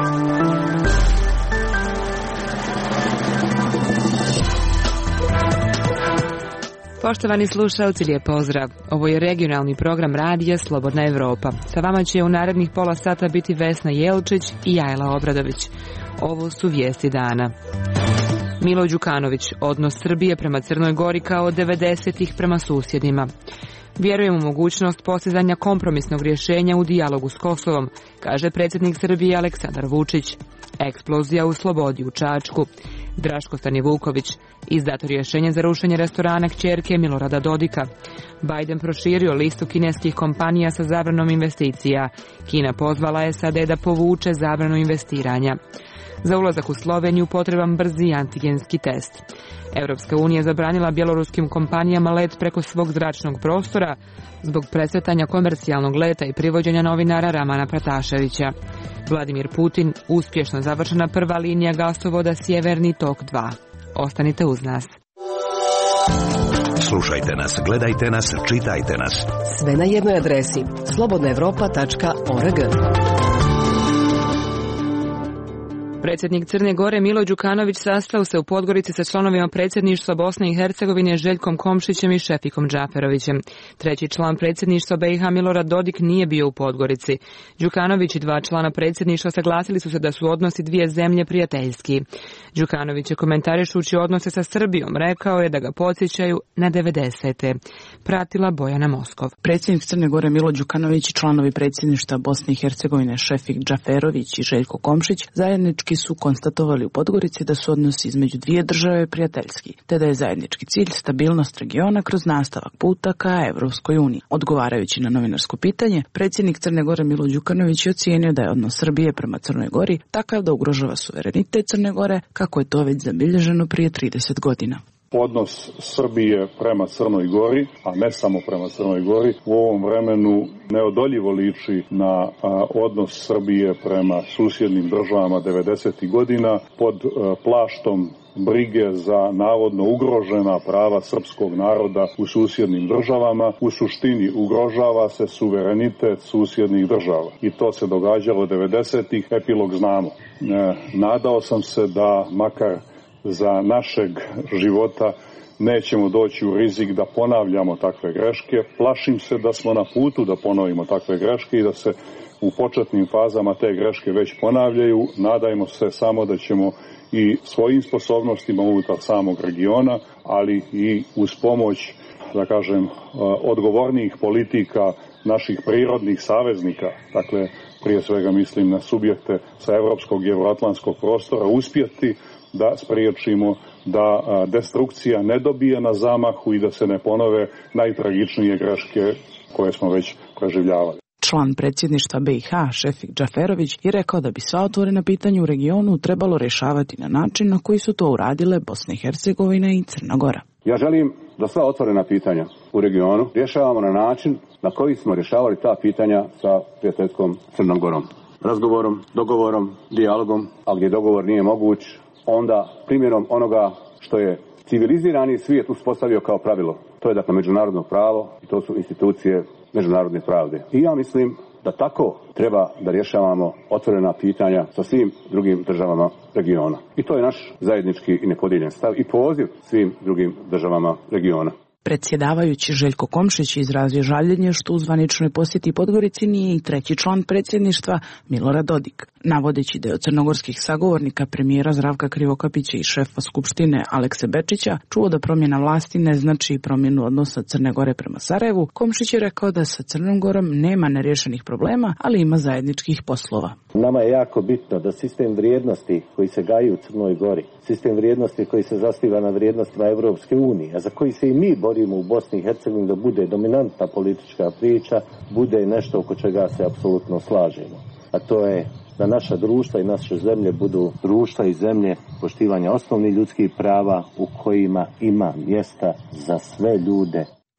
Poštovani slušalci, lijep pozdrav. Ovo je regionalni program radija Slobodna Evropa. Sa vama će u narednih pola sata biti Vesna Jelčić i Jajla Obradović. Ovo su vijesti dana. Milo Đukanović, odnos Srbije prema Crnoj Gori kao od 90-ih prema susjedima. Vjerujem u mogućnost postizanja kompromisnog rješenja u dijalogu s Kosovom, kaže predsjednik Srbije Aleksandar Vučić. Eksplozija u Slobodi u Čačku. Draško Stanivuković, izdato rješenje za rušenje restorana kćerke Milorada Dodika. Biden proširio listu kineskih kompanija sa zabranom investicija. Kina pozvala SAD da povuče zabranu investiranja. Za ulazak u Sloveniju potreban brzi antigenski test. Europska unija zabranila bjeloruskim kompanijama let preko svog zračnog prostora zbog presretanja komercijalnog leta i privođenja novinara Ramana Prataševića. Vladimir Putin, uspješno završena prva linija gasovoda Sjeverni tok 2. Ostanite uz nas. Slušajte nas, gledajte nas, čitajte nas. Sve na jednoj adresi, slobodnaevropa.org. Predsjednik Crne Gore Milo Đukanović sastao se u Podgorici sa članovima predsjedništva Bosne i Hercegovine Željkom Komšićem i Šefikom Džaferovićem. Treći član predsjedništva BiH Milorad Dodik nije bio u Podgorici. Đukanović i dva člana predsjedništva saglasili su se da su odnosi dvije zemlje prijateljski. Đukanović je komentarišući odnose sa Srbijom rekao je da ga podsjećaju na 90. Pratila Bojana Moskov. Predsjednik Crne Gore Milo Đukanović i članovi predsjedništva Bosne i Hercegovine Šefik Džaferović i Željko Komšić zajednički su konstatovali u Podgorici da su odnosi između dvije države prijateljski, te da je zajednički cilj stabilnost regiona kroz nastavak puta ka Evropskoj uniji. Odgovarajući na novinarsko pitanje, predsjednik Crne Gore Milo Đukanović je ocijenio da je odnos Srbije prema Crnoj Gori takav da ugrožava suverenitet Crne Gore, kako je to već zabilježeno prije 30 godina. Odnos Srbije prema Crnoj Gori, a ne samo prema Crnoj Gori, u ovom vremenu neodoljivo liči na odnos Srbije prema susjednim državama 90. godina pod plaštom brige za navodno ugrožena prava srpskog naroda u susjednim državama. U suštini ugrožava se suverenitet susjednih država. I to se događalo 90-ih, epilog znamo. Nadao sam se da makar za našeg života nećemo doći u rizik da ponavljamo takve greške. Plašim se da smo na putu da ponovimo takve greške i da se u početnim fazama te greške već ponavljaju. Nadajmo se samo da ćemo i svojim sposobnostima unutar samog regiona, ali i uz pomoć, da kažem, odgovornijih politika naših prirodnih saveznika, dakle prije svega mislim na subjekte sa evropskog i euroatlantskog prostora, uspjeti da spriječimo da destrukcija ne dobije na zamahu i da se ne ponove najtragičnije greške koje smo već preživljavali. Član predsjedništva BiH Šefik Džaferović je rekao da bi sva otvorena pitanja u regionu trebalo rješavati na način na koji su to uradile Bosna i Hercegovina i Crna Gora. Ja želim da sva otvorena pitanja u regionu rješavamo na način na koji smo rješavali ta pitanja sa prijateljskom Crnom Gorom. Razgovorom, dogovorom, dijalogom, a gdje dogovor nije moguć, onda primjenom onoga što je civilizirani svijet uspostavio kao pravilo. To je dakle međunarodno pravo i to su institucije međunarodne pravde. I ja mislim da tako treba da rješavamo otvorena pitanja sa svim drugim državama regiona. I to je naš zajednički i nepodijeljen stav i poziv svim drugim državama regiona. Predsjedavajući Željko Komšić izrazio žaljenje što u zvaničnoj posjeti Podgorici nije i treći član predsjedništva Milorad Dodik, navodeći da je od crnogorskih sagovornika premijera Zdravka Krivokapića i šefa Skupštine Alekse Bečića čuo da promjena vlasti ne znači promjenu odnosa Crne Gore prema Sarajevu. Komšić je rekao da sa Crnom Gorom nema nerješenih problema, ali ima zajedničkih poslova. Nama je jako bitno da sistem vrijednosti koji se gaji u Crnoj Gori, sistem vrijednosti koji se zasniva na vrijednostima Evropske unije, a za koji se i mi borimo u Bosni i Hercegovini da bude dominantna politička priča, bude nešto oko čega se apsolutno slažemo. A to je da naša društva i naše zemlje budu društva i zemlje poštivanja osnovnih ljudskih prava u kojima ima mjesta za sve ljude.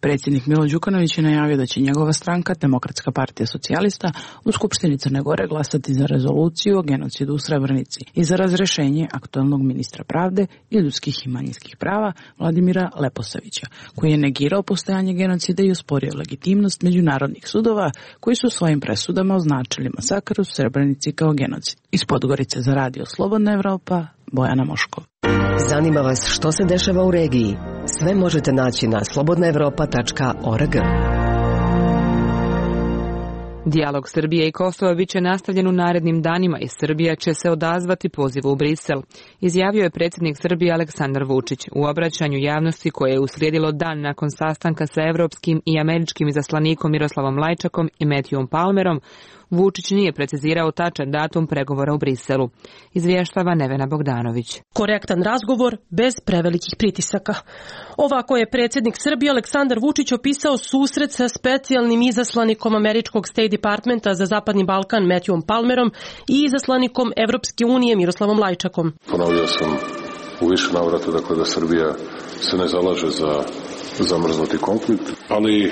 Predsjednik Milo Đukanović je najavio da će njegova stranka, Demokratska partija socijalista, u Skupštini Crne Gore glasati za rezoluciju o genocidu u Srebrenici i za razrešenje aktuelnog ministra pravde i ljudskih i manjinskih prava Vladimira Leposavića, koji je negirao postojanje genocida i osporio legitimnost međunarodnih sudova koji su svojim presudama označili masakr u Srebrenici kao genocid. Iz Podgorice za radio Slobodna Evropa, Bojana Moškov. Zanima vas što se dešava u regiji? Sve možete naći na slobodnaevropa.org. Dijalog Srbije i Kosova biće nastavljen u narednim danima i Srbija će se odazvati pozivu u Brisel, izjavio je predsjednik Srbije Aleksandar Vučić u obraćanju javnosti koje je uslijedilo dan nakon sastanka sa evropskim i američkim izaslanikom Miroslavom Lajčakom i Matthewom Palmerom. Vučić nije precizirao tačan datum pregovora u Briselu. Izvještava Nevena Bogdanović. Korektan razgovor bez prevelikih pritisaka. Ovako je predsjednik Srbije Aleksandar Vučić opisao susret sa specijalnim izaslanikom američkog State Departmenta za Zapadni Balkan Matthewom Palmerom i izaslanikom Evropske unije Miroslavom Lajčakom. Ponovio sam u više navrata da Srbija se ne zalaže za zamrznuti konflikt, ali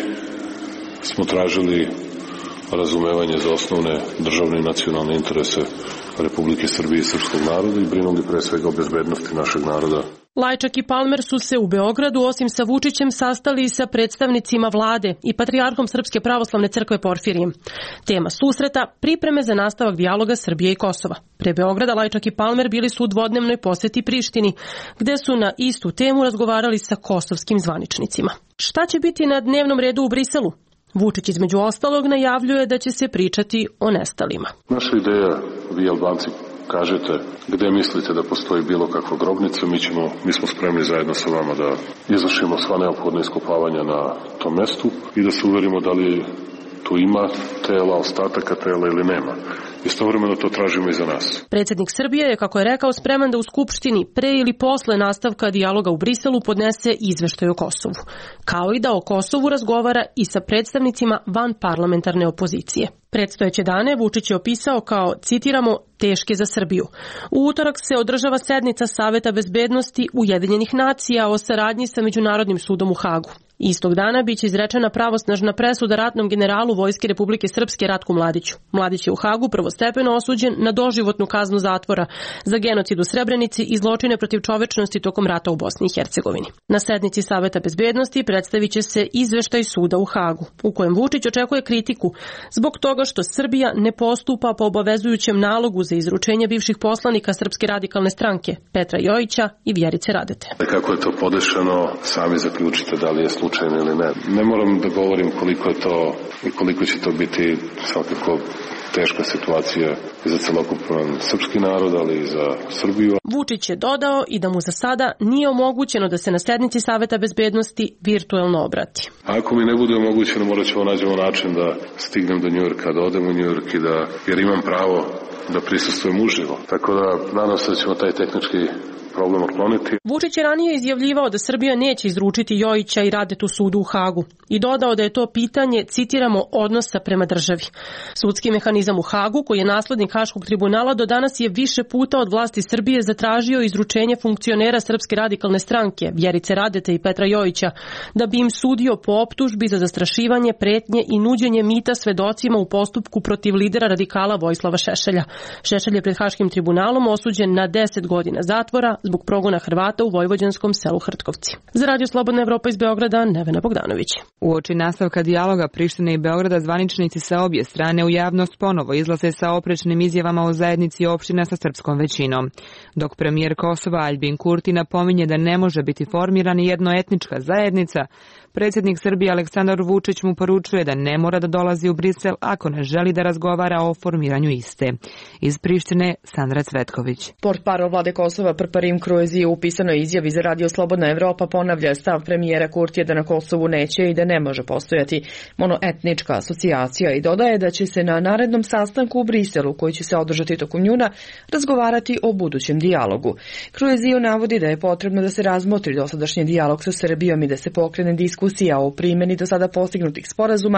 smo tražili razumevanje za osnovne državne i nacionalne interese Republike Srbije i srpskog naroda i brinuli pre svega o bezbednosti našeg naroda. Lajčak i Palmer su se u Beogradu osim sa Vučićem sastali i sa predstavnicima vlade i patrijarhom Srpske pravoslavne crkve Porfirijem. Tema susreta pripreme za nastavak dijaloga Srbije i Kosova. Pre Beograda Lajčak i Palmer bili su u dvodnevnoj poseti Prištini, gde su na istu temu razgovarali sa kosovskim zvaničnicima. Šta će biti na dnevnom redu u Briselu? Vučić između ostalog najavljuje da će se pričati o nestalima. Naša ideja, vi Albanci kažete gde mislite da postoji bilo kakva grobnica, mi smo spremni zajedno sa vama da izvršimo sva neophodna iskopavanja na tom mestu i da se uverimo da li tu ima tela, ostataka tela ili nema. Istovremeno to tražimo i za nas. Predsjednik Srbije je, kako je rekao, spreman da u Skupštini pre ili posle nastavka dijaloga u Briselu podnese izveštaj o Kosovu, kao i da o Kosovu razgovara i sa predstavnicima vanparlamentarne opozicije. Predstojeće dane Vučić je opisao kao, citiramo, teške za Srbiju. U utorak se održava sednica Saveta bezbednosti Ujedinjenih nacija o saradnji sa Međunarodnim sudom u Hagu. Istog dana biće izrečena pravosnažna presuda ratnom generalu Vojske Republike Srpske Ratku Mladiću. Mladić je u Hagu prvostepeno osuđen na doživotnu kaznu zatvora za genocid u Srebrenici i zločine protiv čovečnosti tokom rata u Bosni i Hercegovini. Na sednici Saveta bezbednosti predstavit će se izveštaj suda u Hagu, u kojem Vučić očekuje kritiku zbog toga što Srbija ne postupa po obavezujućem nalogu za izručenje bivših poslanika Srpske radikalne stranke Petra Jojića i Vjerice Radete. Kako je to podešeno, sami zaključite da li je slučajno ili ne. Ne moram da govorim koliko je to i koliko će to biti svakako teška situacija i za celokupan srpski narod, ali i za Srbiju. Vučić je dodao i da mu za sada nije omogućeno da se na sednici Saveta bezbednosti virtuelno obrati. A ako mi ne bude omogućeno, morat ćemo nađemo način da stignem do Njujorka, da odem u Njujork jer imam pravo da prisustvujem uživo. Tako da nadam se da ćemo taj tehnički problem otkloniti. Vučić je ranije izjavljivao da Srbija neće izručiti Jojića i Radetu sudu u Hagu i dodao da je to pitanje, citiramo, odnosa prema državi. Sudski mehanizam u Hagu, koji je naslednik Haškog tribunala, do danas je više puta od vlasti Srbije zatražio izručenje funkcionera Srpske radikalne stranke, Vjerice Radete i Petra Jojića, da bi im sudio po optužbi za zastrašivanje, pretnje i nuđenje mita svedocima u postupku protiv lidera radikala Vojislava Šešelja. Šešelj je pred Haškim tribunalom osuđen na 10 godina zatvora zbog progona Hrvata u vojvođanskom selu Hrtkovci. Za Radio Slobodna Evropa iz Beograda, Nevena Bogdanović. Uoči nastavka dijaloga Prištine i Beograda zvaničnici sa obje strane u javnost ponovo izlaze sa oprečnim izjavama o zajednici opština sa srpskom većinom. Dok premijer Kosova Aljbin Kurti napominje da ne može biti formirana jednoetnička zajednica, predsjednik Srbije Aleksandar Vučić mu poručuje da ne mora da dolazi u Brisel ako ne želi da razgovara o formiranju iste. Iz Prištine, Sandra Cvetković. Portparol vlade Kosova Prparim Kruezi u pisanoj izjavi za Radio Slobodna Evropa ponavlja stav premijera Kurtija da na Kosovu neće i da ne može postojati monoetnička asocijacija i dodaje da će se na narednom sastanku u Briselu, koji će se održati tokom juna, razgovarati o budućem dijalogu. Kruezio navodi da je potrebno da se razmotri dosadašnji dijalog sa Srbijom i da se pokrene diskusija o primjeni do sada postignutih sporazuma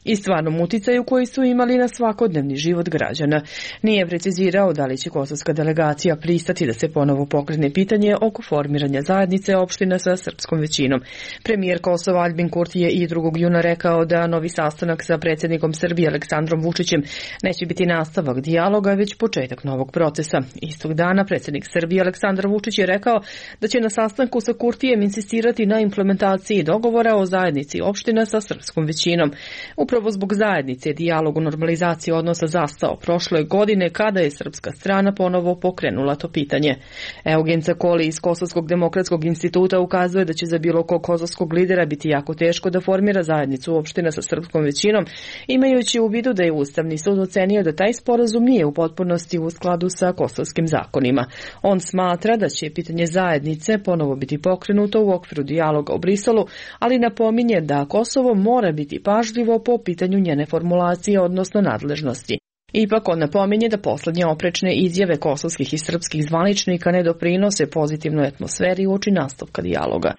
i stvarnom uticaju koji su imali na svakodnevni život građana. Nije precizirao da li će kosovska delegacija pristati da se ponovo pokrene pitanje oko formiranja zajednice opština sa srpskom većinom. Premijer Kosova Aljbin Kurti je i 2. juna rekao da novi sastanak sa predsjednikom Srbije Aleksandrom Vučićem neće biti nastavak dijaloga, već početak novog procesa. Istog dana predsjednik Srbije Aleksandar Vučić je rekao da će na sastanku sa Kurtijem insistirati na implementaciji dogovora o zajednici opština sa srpskom većinom. Upravo zbog zajednice dijalog o normalizaciji odnosa zastao prošle godine kada je srpska strana ponovo pokrenula to pitanje. Eugen Cakoli iz Kosovskog demokratskog instituta ukazuje da će za bilo kog kosovskog lidera biti jako teško da formira zajednicu opština sa srpskom većinom, imajući u vidu da je Ustavni sud ocenio da taj sporazum nije u potpunosti u skladu sa kosovskim zakonima. On smatra da će pitanje zajednice ponovo biti pokrenuto u okviru dijaloga u Briselu, ali napominje da Kosovo mora biti pažljivo po pitanju njene formulacije, odnosno nadležnosti. Ipak on napominje da poslednje oprečne izjave kosovskih i srpskih zvaničnika ne doprinose pozitivnoj atmosferi uoči nastavka dijaloga.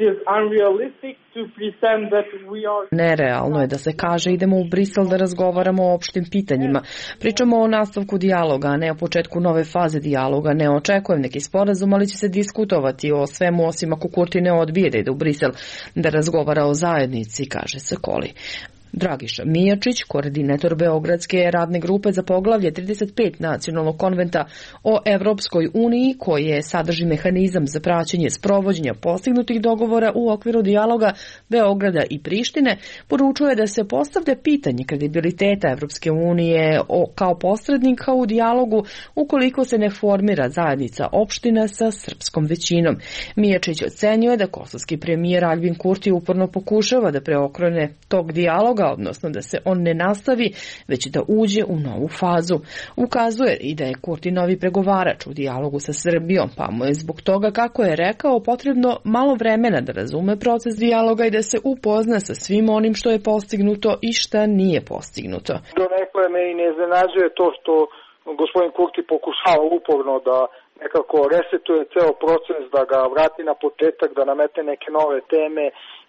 Nerealno je da se kaže idemo u Brisel da razgovaramo o opštim pitanjima. Pričamo o nastavku dijaloga, a ne o početku nove faze dijaloga. Ne očekujem neki sporazum, ali će se diskutovati o svemu osim ako Kurti ne odbije da ide u Brisel da razgovara o zajednici, kaže Cakoli. Dragiša Mijačić, koordinator Beogradske radne grupe za poglavlje 35 nacionalnog konventa o Evropskoj uniji, koje sadrži mehanizam za praćenje sprovođenja postignutih dogovora u okviru dijaloga Beograda i Prištine, poručuje da se postavlja pitanje kredibiliteta Evropske unije kao posrednika u dijalogu ukoliko se ne formira zajednica opština sa srpskom većinom. Mijačić ocenjuje da kosovski premijer Aljbin Kurti uporno pokušava da preokrene tog dijaloga, odnosno da se on ne nastavi, već da uđe u novu fazu. Ukazuje i da je Kurti novi pregovarač u dijalogu sa Srbijom, pa mu je zbog toga, kako je rekao, potrebno malo vremena da razume proces dijaloga i da se upozna sa svim onim što je postignuto i šta nije postignuto. Donekle me i ne iznenađuje to što gospodin Kurti pokušava uporno da nekako resetuje ceo proces, da ga vrati na početak, da namete neke nove teme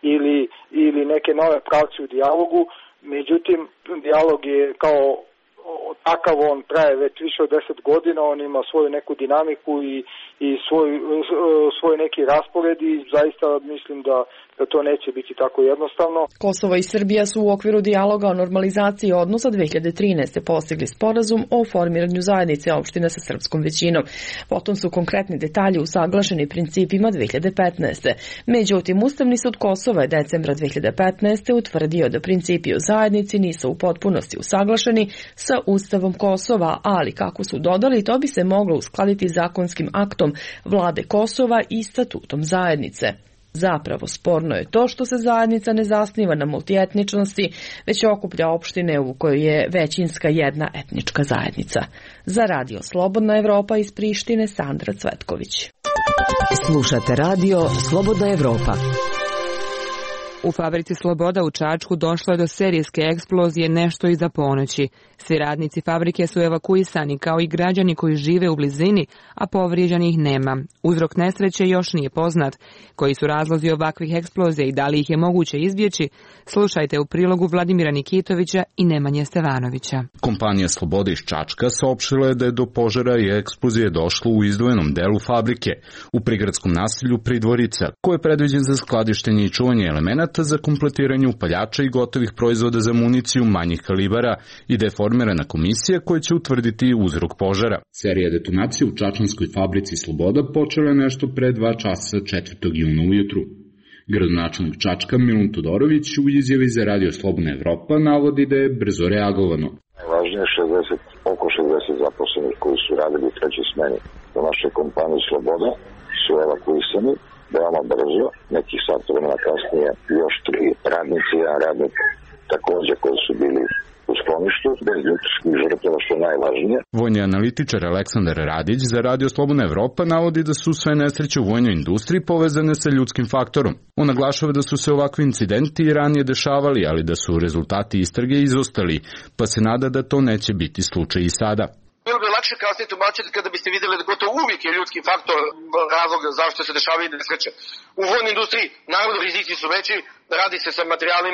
ili neke nove pravce u dijalogu. Međutim, dijalog je kao takav, on traje već više od 10 godina, on ima svoju neku dinamiku i svoj neki raspored i zaista mislim da to neće biti tako jednostavno. Kosovo i Srbija su u okviru dijaloga o normalizaciji odnosa 2013. postigli sporazum o formiranju zajednice opština sa srpskom većinom. Potom su konkretni detalji usaglašeni principima 2015. Međutim, Ustavni sud Kosova je decembra 2015. utvrdio da principi o zajednici nisu u potpunosti usaglašeni sa Ustavom Kosova, ali kako su dodali, to bi se moglo uskladiti zakonskim aktom vlade Kosova i statutom zajednice. Zapravo sporno je to što se zajednica ne zasniva na multietničnosti, već okuplja opštine u kojoj je većinska jedna etnička zajednica. Za Radio Slobodna Evropa iz Prištine, Sandra Cvetković. Slušate radio Slobodna Evropa. U fabrici Sloboda u Čačku došlo je do serijske eksplozije nešto iza ponoći. Svi radnici fabrike su evakuisani, kao i građani koji žive u blizini, a povrijeđenih nema. Uzrok nesreće još nije poznat. Koji su razlozi ovakvih eksplozija i da li ih je moguće izbjeći? Slušajte u prilogu Vladimira Nikitovića i Nemanje Stevanovića. Kompanija Sloboda iz Čačka saopštila je da je do požara i eksplozije došlo u izdvojenom delu fabrike, u prigradskom naselju Pridvorica, koji je predviđen za skladištenje i čuvanje elemenata za kompletiranje upaljača i gotovih proizvoda za municiju manjih kalibara i da je formirana komisija koja će utvrditi uzrok požara. Serija detonacije u čačanskoj fabrici Sloboda počela je nešto pre 2 časa 4. juna ujutru. Gradonačelnik Čačka Milun Todorović u izjavi za Radio Slobodna Evropa navodi da je brzo reagovano. Najvažnije je oko 60 zaposlenih koji su radili u trećoj smeni u našoj kompaniji Sloboda su evakuisani veoma brzo, nekih sat vremena kasnije još 3 radnici, jedan radnik takođe koji su bili u skloništu, bez ljudskih žrtava, što je najvažnije. Vojni analitičar Aleksandar Radić za Radio Slobodna Evropa navodi da su sve nesreće u vojnoj industriji povezane sa ljudskim faktorom. On naglašava da su se ovakvi incidenti i ranije dešavali, ali da su rezultati istrage izostali, pa se nada da to neće biti slučaj i sada. Bilo bi lakše kasnije tumačiti kada biste vidjeli da gotovo uvijek je ljudski faktor razlog zašto se dešavaju nesreće. U vojnoj industriji naravno rizici su veći, radi se sa materijalima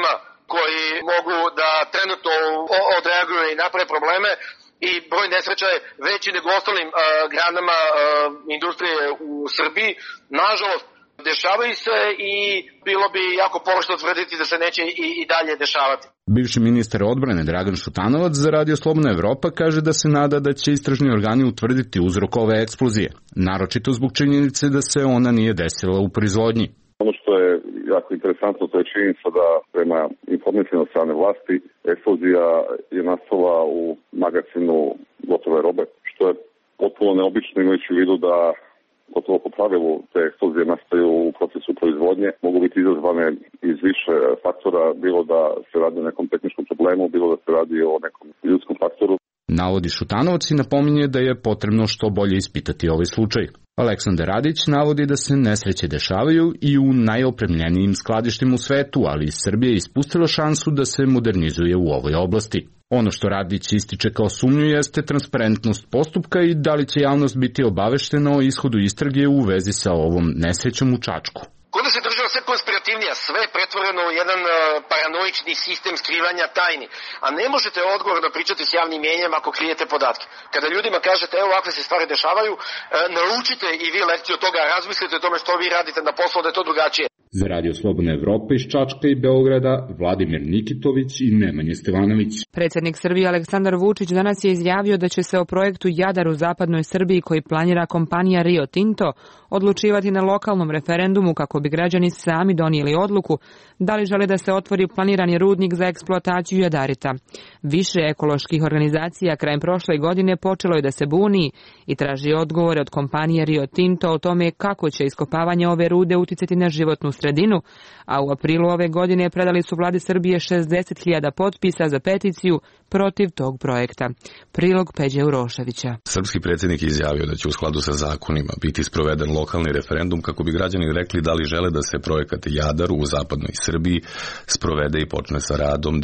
koji mogu da trenutno odreaguju i naprave probleme i broj nesreća je veći nego ostalim granama industrije u Srbiji. Nažalost, dešavaju se i bilo bi jako pogrešno tvrditi da se neće i dalje dešavati. Bivši ministar odbrane Dragan Šutanovac za Radio Slobodna Evropa kaže da se nada da će istražni organi utvrditi uzrok ove eksplozije, naročito zbog činjenice da se ona nije desila u proizvodnji. Ono što je jako interesantno, to je činjenica da prema informacijama od strane vlasti eksplozija je nastala u magazinu gotove robe, što je potpuno neobično imajući u vidu da gotovo po pravilu te eksplozije nastaju u procesu proizvodnje, mogu biti izazvane iz više faktora, bilo da se radi o nekom tehničkom problemu, bilo da se radi o nekom ljudskom faktoru. Navodi Šutanovac i napominje da je potrebno što bolje ispitati ovaj slučaj. Aleksandar Radić navodi da se nesreće dešavaju i u najopremljenijim skladištima u svetu, ali Srbija je ispustila šansu da se modernizuje u ovoj oblasti. Ono što Radić ističe kao sumnju jeste transparentnost postupka i da li će javnost biti obaveštena o ishodu istrage u vezi sa ovom nesrećom u Čačku. Kod se država sve konspirativnija, sve je pretvoreno u jedan paranoični sistem skrivanja tajni. A ne možete odgovorno pričati s javnim mjenjem ako krijete podatke. Kada ljudima kažete evo ovakve se stvari dešavaju, naučite i vi lekciju toga, razmislite o tome što vi radite na poslu da je to drugačije. Za Radio Slobodna Evropa iz Čačka i Beograda, Vladimir Nikitović i Nemanja Stevanović. Predsjednik Srbije Aleksandar Vučić danas je izjavio da će se o projektu Jadar u zapadnoj Srbiji koji planira kompanija Rio Tinto odlučivati na lokalnom referendumu kako bi građani sami donijeli odluku da li žele da se otvori planirani rudnik za eksploataciju jadarita. Više ekoloških organizacija krajem prošle godine počelo je da se buni i traži odgovore od kompanije Rio Tinto o tome kako će iskopavanje ove rude uticati na životnu sredinu, a u aprilu ove godine predali su vladi Srbije 60.000 potpisa za peticiju protiv tog projekta. Prilog Peđe Uroševića. Srpski predsjednik je izjavio da će u skladu sa zakonima biti sproveden lokalni referendum kako bi građani rekli da li žele da se projekat Jadar u zapadnoj Srbiji sprovede i počne sa radom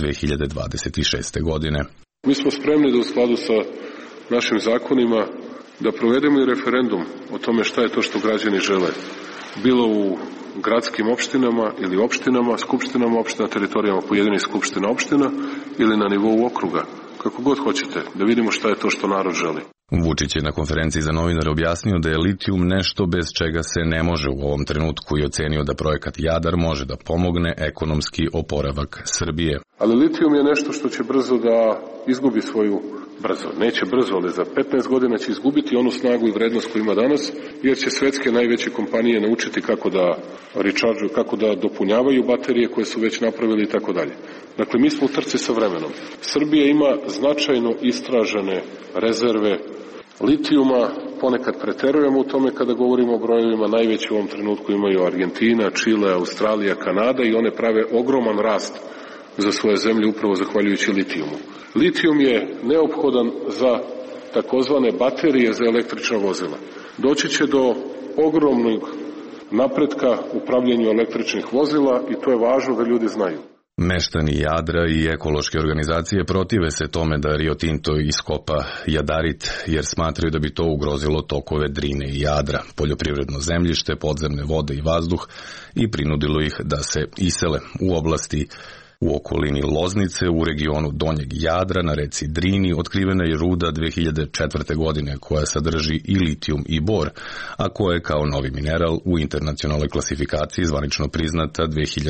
2026. godine. Mi smo spremni da u skladu sa našim zakonima da provedemo i referendum o tome šta je to što građani žele. Bilo u gradskim opštinama ili opštinama, skupštinama opština, teritorijama pojedinih skupština opština ili na nivou okruga. Kako god hoćete, da vidimo šta je to što narod želi. Vučić je na konferenciji za novinare objasnio da je litijum nešto bez čega se ne može u ovom trenutku i ocenio da projekat Jadar može da pomogne ekonomski oporavak Srbije. Ali litijum je nešto što će brzo da izgubi svoju neće brzo, ali za 15 godina će izgubiti onu snagu i vrednost koju ima danas, jer će svetske najveće kompanije naučiti kako da recharge, kako da dopunjavaju baterije koje su već napravili i tako dalje. Dakle, mi smo u trci sa vremenom. Srbija ima značajno istražene rezerve litijuma, ponekad preterujemo u tome kada govorimo o brojevima, najveći u ovom trenutku imaju Argentina, Čile, Australija, Kanada i one prave ogroman rast za svoje zemlje upravo zahvaljujući litijumu. Litijum je neophodan za takozvane baterije za električna vozila. Doći će do ogromnog napretka u pravljenju električnih vozila i to je važno da ljudi znaju. Meštani Jadra i ekološke organizacije protive se tome da Rio Tinto iskopa jadarit jer smatraju da bi to ugrozilo tokove Drine i Jadra, poljoprivredno zemljište, podzemne vode i vazduh i prinudilo ih da se isele u oblasti u okolini Loznice, u regionu Donjeg Jadra na reci Drini otkrivena je ruda 2004. godine koja sadrži i litijum i bor, a koja je kao novi mineral u internacionalnoj klasifikaciji zvanično priznata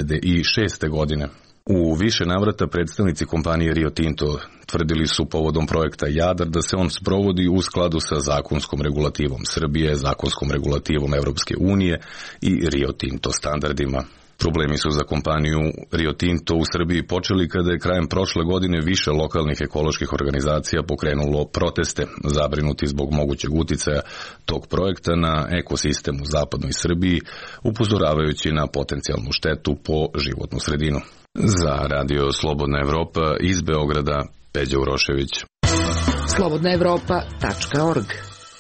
2006. godine. U više navrata predstavnici kompanije Rio Tinto tvrdili su povodom projekta Jadar da se on sprovodi u skladu sa zakonskom regulativom Srbije, zakonskom regulativom Evropske unije i Rio Tinto standardima. Problemi su za kompaniju Rio Tinto u Srbiji počeli kada je krajem prošle godine više lokalnih ekoloških organizacija pokrenulo proteste, zabrinuti zbog mogućeg uticaja tog projekta na ekosistem u zapadnoj Srbiji, upozoravajući na potencijalnu štetu po životnu sredinu. Za Radio Slobodna Evropa iz Beograda, Peđa Urošević. slobodnaevropa.org.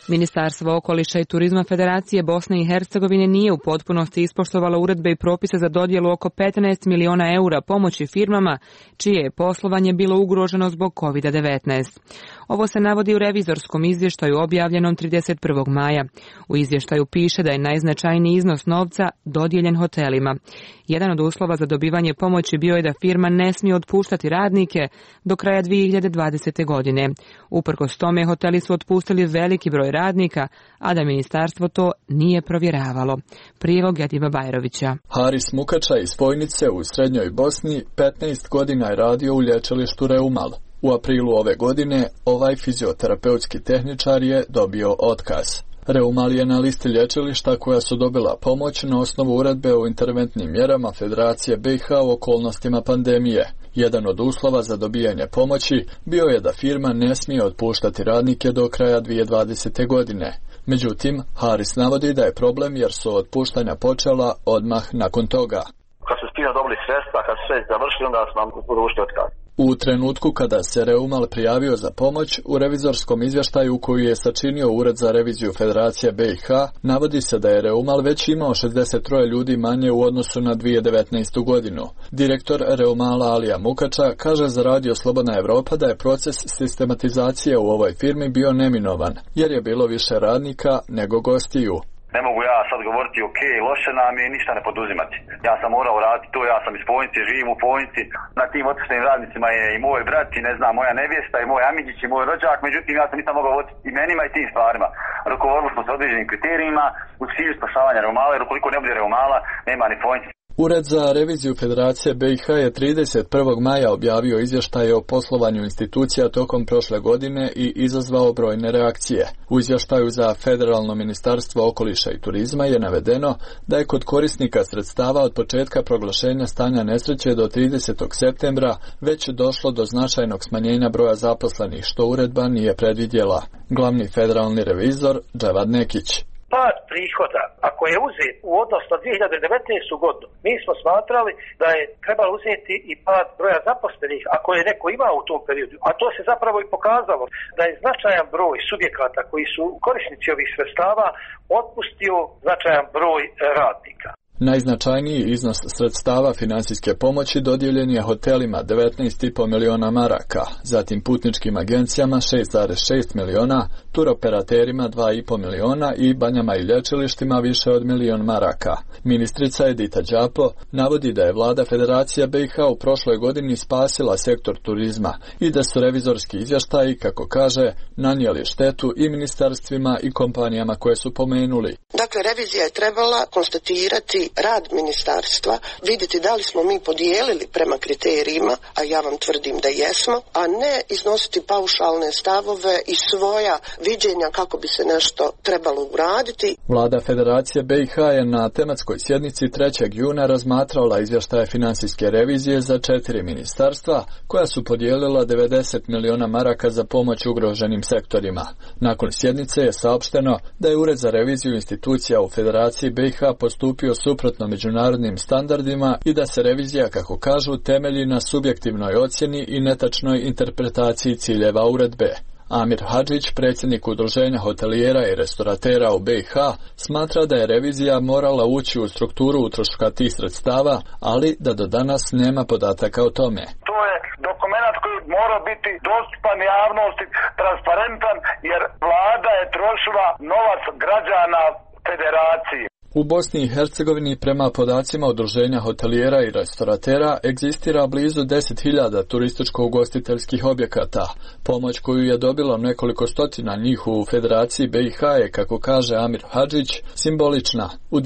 Ministarstvo okoliša i turizma Federacije Bosne i Hercegovine nije u potpunosti ispoštovalo uredbe i propise za dodjelu oko 15 miliona eura pomoći firmama čije je poslovanje bilo ugroženo zbog COVID-19. Ovo se navodi u revizorskom izvještaju objavljenom 31. maja. U izvještaju piše da je najznačajniji iznos novca dodijeljen hotelima. Jedan od uslova za dobivanje pomoći bio je da firma ne smije otpuštati radnike do kraja 2020. godine. Uprkos tome, hoteli su otpustili veliki broj radnika, a da ministarstvo to nije provjeravalo. Prilog Jadiba Bajrovića. Haris Mukača iz Vojnice u Srednjoj Bosni 15 godina je radio u lječilištu Reumal. U aprilu ove godine ovaj fizioterapeutski tehničar je dobio otkaz. Reumal je na listi lječilišta koja su dobila pomoć na osnovu uredbe o interventnim mjerama Federacije BiH u okolnostima pandemije. Jedan od uslova za dobijanje pomoći bio je da firma ne smije otpuštati radnike do kraja 2020. godine. Međutim, Haris navodi da je problem jer su otpuštanja počela odmah nakon toga. Kad su stigli dobili sredstva, kad su sve završili, onda su nam poručili otkaz. U trenutku kada se Reumal prijavio za pomoć, u revizorskom izvještaju koju je sačinio Ured za reviziju Federacije BiH, navodi se da je Reumal već imao 63 ljudi manje u odnosu na 2019. godinu. Direktor Reumala Alija Mukača kaže za Radio Slobodna Evropa da je proces sistematizacije u ovoj firmi bio neminovan, jer je bilo više radnika nego gostiju. Ne mogu ja sad govoriti ok, loše nam je i ništa ne poduzimati. Ja sam morao raditi to, ja sam iz Vojnice, živim u Vojnici. Na tim otištenim radnicima je i moj brat, i ne znam, moja nevjesta, i moj Amidžić, i moj rođak. Međutim, ja sam nisam mogao voditi imenima i tim stvarima. Rukovodili smo se određenim kriterijima u cilju spašavanja Reumala, jer ukoliko ne bude Reumala, nema ni Vojnice. Ured za reviziju Federacije BiH je 31. maja objavio izvještaje o poslovanju institucija tokom prošle godine i izazvao brojne reakcije. U izvještaju za Federalno ministarstvo okoliša i turizma je navedeno da je kod korisnika sredstava od početka proglašenja stanja nesreće do 30. septembra već došlo do značajnog smanjenja broja zaposlenih, što uredba nije predvidjela. Glavni federalni revizor Dževad Nekić. Pad prihoda, ako je uzet u odnos na 2019. godinu, mi smo smatrali da je trebalo uzeti i pad broja zaposlenih, ako je neko imao u tom periodu. A to se zapravo i pokazalo, da je značajan broj subjekata koji su korisnici ovih sredstava otpustio značajan broj radnika. Najznačajniji iznos sredstava financijske pomoći dodijeljen je hotelima 19,5 miliona maraka, zatim putničkim agencijama 6,6 miliona, turoperaterima 2,5 miliona i banjama i lječilištima više od milion maraka. Ministrica Edita Đapo navodi da je vlada Federacija BiH u prošloj godini spasila sektor turizma i da su revizorski izvještaji, kako kaže, nanijeli štetu i ministarstvima i kompanijama koje su pomenuli. Dakle, revizija je trebala konstatirati rad ministarstva, vidjeti da li smo mi podijelili prema kriterijima, a ja vam tvrdim da jesmo, a ne iznositi paušalne stavove i svoja viđenja kako bi se nešto trebalo uraditi. Vlada Federacije BiH je na tematskoj sjednici 3. juna razmatrala izvještaje financijske revizije za 4 ministarstva, koja su podijelila 90 miliona maraka za pomoć ugroženim sektorima. Nakon sjednice je saopšteno da je Ured za reviziju institucija u Federaciji BiH postupio suprotno međunarodnim standardima i da se revizija, kako kažu, temelji na subjektivnoj ocjeni i netačnoj interpretaciji ciljeva uredbe. Amir Hadžić, predsjednik udruženja hotelijera i restoratera u BiH, smatra da je revizija morala ući u strukturu utroška tih sredstava, ali da do danas nema podataka o tome. To je dokument koji mora biti dostupan javnosti, transparentan, jer vlada je trošila novac građana Federacije. U Bosni i Hercegovini, prema podacima udruženja hotelijera i restoratera, egzistira blizu 10.000 turističko-ugostiteljskih objekata. Pomoć koju je dobilo nekoliko stotina njih u Federaciji BiH je, kako kaže Amir Hadžić, simbolična. U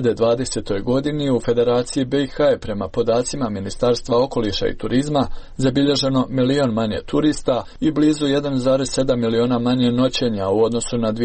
2020. godini u Federaciji BiH je prema podacima Ministarstva okoliša i turizma zabilježeno 1 milion manje turista i blizu 1,7 miliona manje noćenja u odnosu na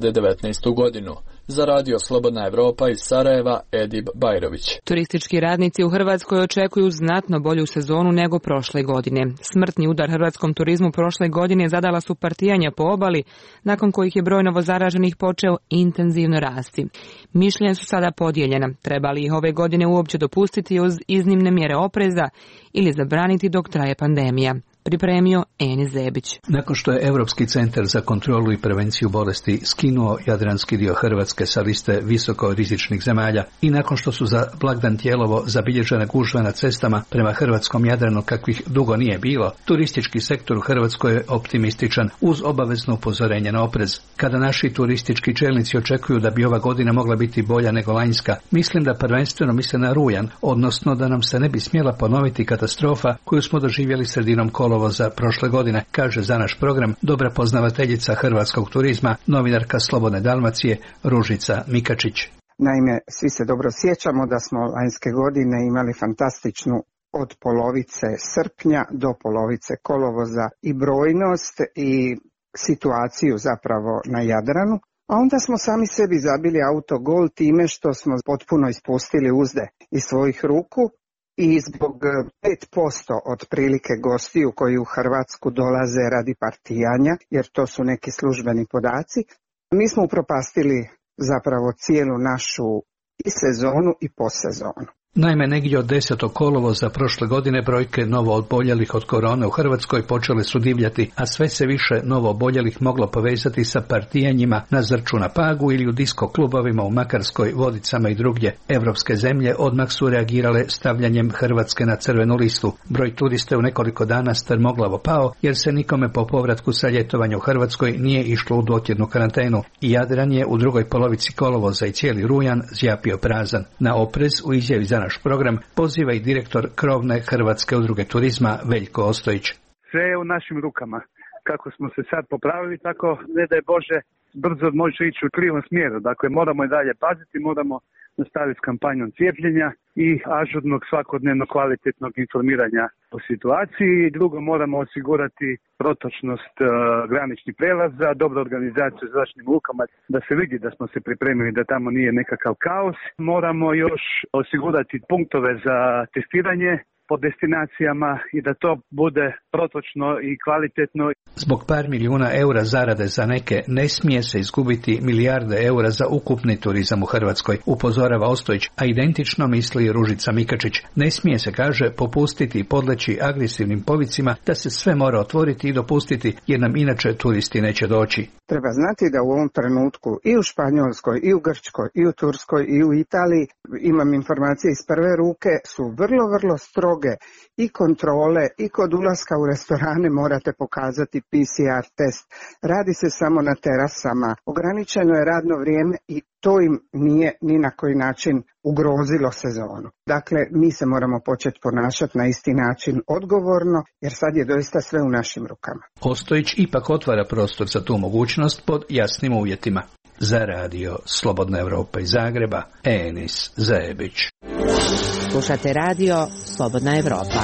2019. godinu. Za Radio Slobodna Evropa iz Sarajeva, Edib Bajrović. Turistički radnici u Hrvatskoj očekuju znatno bolju sezonu nego prošle godine. Smrtni udar hrvatskom turizmu prošle godine zadala su partijanja po obali, nakon kojih je broj novozaraženih počeo intenzivno rasti. Mišljenja su sada podijeljena. Treba li ih ove godine uopće dopustiti uz iznimne mjere opreza ili zabraniti dok traje pandemija? pripremio Enis Zebić. Nakon što je Europski centar za kontrolu i prevenciju bolesti skinuo jadranski dio Hrvatske sa liste visoko rizičnih zemalja i nakon što su za blagdan Tijelovo zabilježene gužve na cestama prema hrvatskom Jadranu kakvih dugo nije bilo, turistički sektor u Hrvatskoj je optimističan uz obavezno upozorenje na oprez. Kada naši turistički čelnici očekuju da bi ova godina mogla biti bolja nego lanjska, mislim da prvenstveno misle na rujan, odnosno da nam se ne bi smjela ponoviti katastrofa koju smo doživjeli sredinom kolovoza prošle godine, kaže za naš program dobra poznavateljica hrvatskog turizma, novinarka Slobodne Dalmacije Ružica Mikačić. Naime, svi se dobro sjećamo da smo lanjske godine imali fantastičnu od polovice srpnja do polovice kolovoza i brojnost i situaciju zapravo na Jadranu. A onda smo sami sebi zabili autogol time što smo potpuno ispustili uzde iz svojih ruku i zbog 5% otprilike gostiju koji u Hrvatsku dolaze radi partijanja, jer to su neki službeni podaci, mi smo upropastili zapravo cijelu našu i sezonu i posezonu. Naime, negdje od 10. kolovoza prošle godine brojke novo oboljelih od korone u Hrvatskoj počele su divljati, a sve se više novo oboljelih moglo povezati sa partijanjima na Zrču na Pagu ili u disko klubovima u Makarskoj, Vodicama i drugdje. Evropske zemlje odmah su reagirale stavljanjem Hrvatske na crvenu listu. Broj turista u nekoliko dana strmoglavo pao, jer se nikome po povratku sa ljetovanja u Hrvatskoj nije išlo u dvotjednu karantenu. I Jadran je u drugoj polovici kolovoza i cijeli rujan zjapio prazan. Na oprez u izjavi za naš program poziva i direktor krovne Hrvatske udruge turizma Veljko Ostojić. Sve je u našim rukama. Kako smo se sad popravili, tako ne daj Bože brzo može ići u krivom smjeru. Dakle, moramo i dalje paziti, moramo nastaviti s kampanjom cijepljenja i ažurnog svakodnevno kvalitetnog informiranja o situaciji. Drugo, moramo osigurati protočnost graničnih prelaza, dobru organizaciju zračnim lukama, da se vidi da smo se pripremili, da tamo nije nekakav kaos. Moramo još osigurati punktove za testiranje po destinacijama i da to bude protočno i kvalitetno. Zbog par milijuna eura zarade za neke ne smije se izgubiti milijarde eura za ukupni turizam u Hrvatskoj, upozorava Ostojić, a identično misli Ružica Mikačić. Ne smije se, kaže, popustiti i podleći agresivnim povicima da se sve mora otvoriti i dopustiti, jer nam inače turisti neće doći. Treba znati da u ovom trenutku i u Španjolskoj, i u Grčkoj, i u Turskoj, i u Italiji, imam informacije iz prve ruke, su vrlo stroge i kontrole i kod ulaska u restorane morate pokazati PCR test. Radi se samo na terasama. Ograničeno je radno vrijeme i to im nije ni na koji način ugrozilo sezonu. Dakle, mi se moramo početi ponašati na isti način odgovorno, jer sad je doista sve u našim rukama. Ostojić ipak otvara prostor za tu mogućnost pod jasnim uvjetima. Za radio Slobodna Evropa iz Zagreba, Enis Zebić. Slušate radio Slobodna Evropa.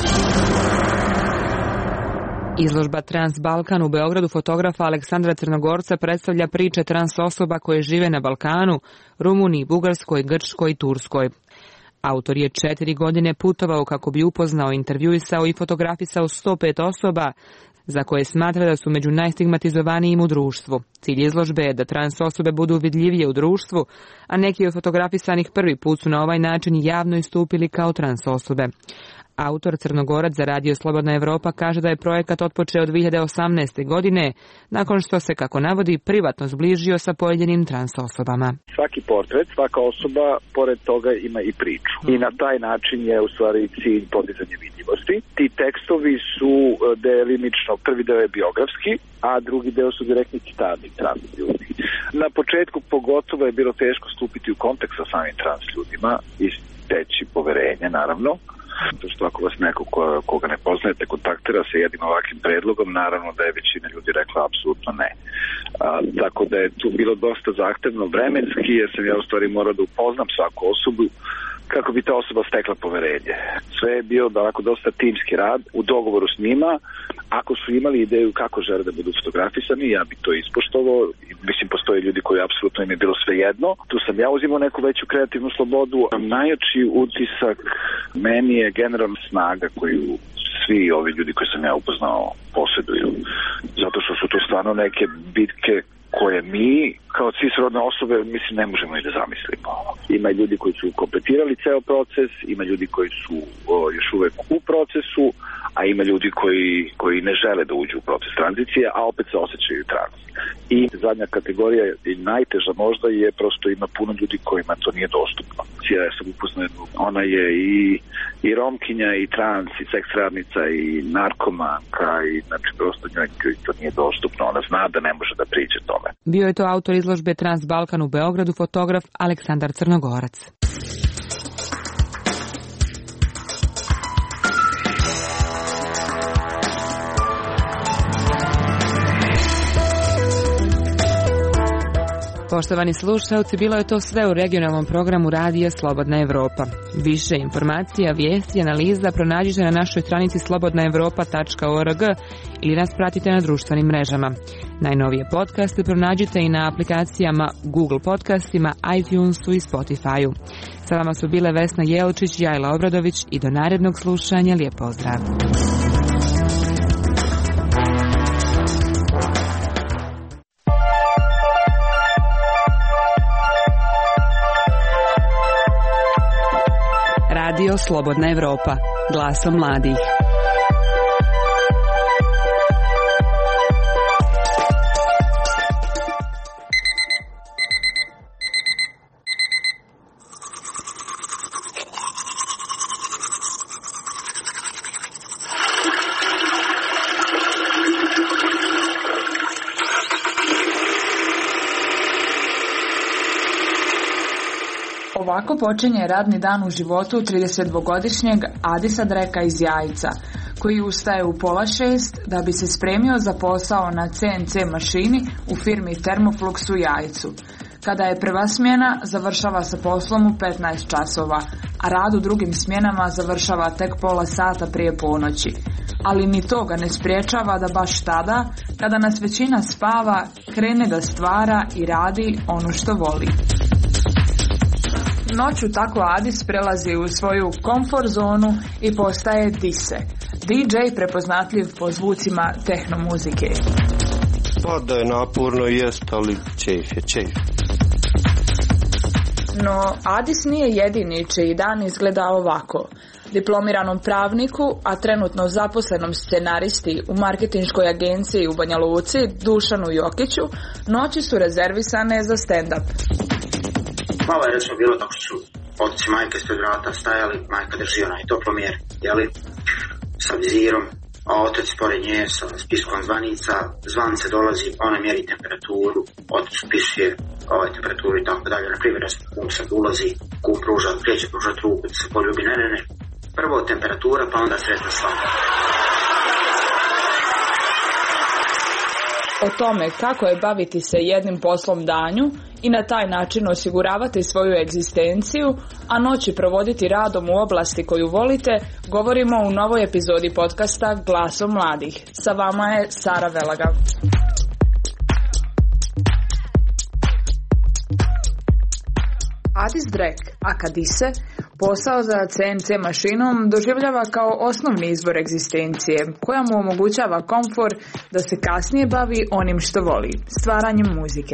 Izložba Transbalkan u Beogradu fotografa Aleksandra Crnogorca predstavlja priče trans osoba koje žive na Balkanu, Rumuniji, Bugarskoj, Grčkoj i Turskoj. Autor je 4 godine putovao kako bi upoznao, intervjuisao i fotografisao 105 osoba za koje smatra da su među najstigmatizovanijim u društvu. Cilj izložbe je da trans osobe budu vidljivije u društvu, a neki od fotografisanih prvi put su na ovaj način javno istupili kao trans osobe. Autor Crnogorac za radio Slobodna Evropa kaže da je projekat otpočeo 2018. godine, nakon što se, kako navodi, privatno zbližio sa pojedinim trans osobama. Svaki portret, svaka osoba, pored toga ima i priču. I na taj način je u stvari cilj podizanje vidljivosti. Ti tekstovi su delimično, prvi deo je biografski, a drugi deo su direktni citati trans ljudi. Na početku pogotovo je bilo teško stupiti u kontakt sa samim trans ljudima i steći poverenje, naravno. To što ako vas neko koga ne poznajete kontaktira sa jednim ovakvim predlogom, naravno da je većina ljudi rekla apsolutno ne. Tako da je tu bilo dosta zahtevno vremenski, jer sam ja u stvari morao da upoznam svaku osobu kako bi ta osoba stekla poverenje. Sve je bio onako dosta timski rad u dogovoru s njima. Ako su imali ideju kako žele da budu fotografisani, ja bi to ispoštovao. Mislim, postoje ljudi koji apsolutno im je bilo svejedno. Tu sam ja uzimao neku veću kreativnu slobodu. Najjači utisak meni je generalna snaga koju svi ovi ljudi koji sam ja upoznao posjeduju. Zato što su to stvarno neke bitke koje mi, kao cisrodne osobe, mislim, ne možemo i da zamislimo. Ima ljudi koji su kompletirali ceo proces, ima ljudi koji su još uvek u procesu, a ima ljudi koji ne žele da uđu u proces tranzicije, a opet se osjećaju trans. I zadnja kategorija i najteža možda je prosto ima puno ljudi kojima to nije dostupno. Ja sam upoznao jednu, ona je i romkinja, i trans, i seks radnica, i narkomanka, i znači prosto njoj to nije dostupno. Ona zna da ne može da priđe tome. Bio je to autor izložbe Trans Balkan u Beogradu, fotograf Aleksandar Crnogorac. Poštovani slušalci, bilo je to sve u regionalnom programu Radija Slobodna Evropa. Više informacija, vijesti i analiza pronađite na našoj stranici slobodnaevropa.org ili nas pratite na društvenim mrežama. Najnovije podcaste pronađite i na aplikacijama Google Podcastima, iTunesu i Spotifyu. Sa vama su bile Vesna Jelčić i Ajla Obradović i do narednog slušanja lijep pozdrav. Radio Slobodna Evropa, glasom mladih. Ovako počinje radni dan u životu 32-godišnjeg Adisa Dreka iz Jajca, koji ustaje u 5:30 da bi se spremio za posao na CNC mašini u firmi Thermoflux u Jajcu. Kada je prva smjena, završava sa poslom u 15 časova, a rad u drugim smjenama završava tek pola sata prije ponoći. Ali ni to ga ne spriječava da baš tada, kada nas većina spava, krene da stvara i radi ono što voli. Noću tako Adis prelazi u svoju komfort zonu i postaje Dise, DJ prepoznatljiv po zvucima tehno muzike. Pa da je naporno jest, ali čejf je čejf. No Adis nije jedini čiji dan izgleda ovako. Diplomiranom pravniku, a trenutno zaposlenom scenaristi u marketinškoj agenciji u Banja Luci, Dušanu Jokiću, noći su rezervisane za stand-up. Malo je recimo bilo dok su otici majke ispred vrata stajali, majka drži onaj toplomjer, jeli, sa vizirom, a otac pored nje sa spiskom zvanica, zvanice dolazi, ona mjeri temperaturu, otac pisuje temperaturu i tako dalje. Na primjer, kum sad ulazi, kum kreće pružati ruku, da se poljubi, ne. Prvo temperatura, pa onda sretna slava. O tome kako je baviti se jednim poslom danju i na taj način osiguravati svoju egzistenciju, a noći provoditi radom u oblasti koju volite, govorimo u novoj epizodi podcasta Glasom mladih. Sa vama je Sara Velaga. Adis Drek, aka Dise, posao za CNC mašinom doživljava kao osnovni izvor egzistencije, koja mu omogućava komfor da se kasnije bavi onim što voli, stvaranjem muzike.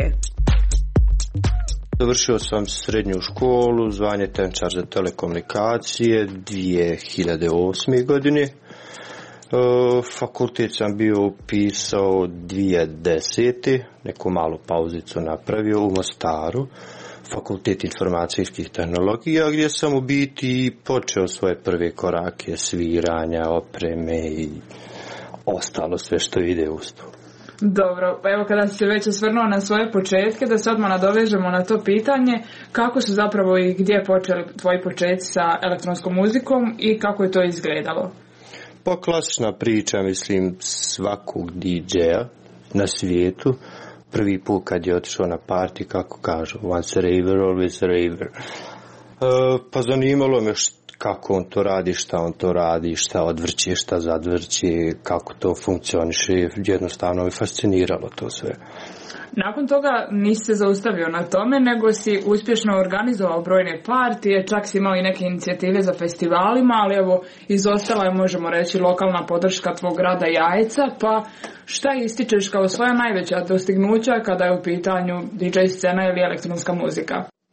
Završio sam srednju školu, zvanje tehničar za telekomunikacije 2008. godine. Fakultet sam bio upisao 2010. Neku malu pauzicu napravio u Mostaru. Fakultet informacijskih tehnologija, gdje sam u biti počeo svoje prve korake sviranja, opreme i ostalo sve što ide uz to. Dobro, evo kada si se već osvrnuo na svoje početke, da se odmah nadovežemo na to pitanje, kako su zapravo i gdje počeli tvoji početci sa elektronskom muzikom i kako je to izgledalo? Pa klasična priča, mislim, svakog DJ-a na svijetu. Prvi put kad je otišao na party, kako kažu, once a raver, always a raver. Pa zanimalo me kako on to radi, šta on to radi, šta odvrće, šta zadvrće, kako to funkcioniše. Jednostavno me fasciniralo to sve. Nakon toga nisi se zaustavio na tome, nego si uspješno organizovao brojne partije, čak si imao i neke inicijative za festivalima, ali evo, izostala je, možemo reći, lokalna podrška tvog grada Jajca, pa šta ističeš kao svoja najveća dostignuća kada je u pitanju DJ scena ili elektronska muzika?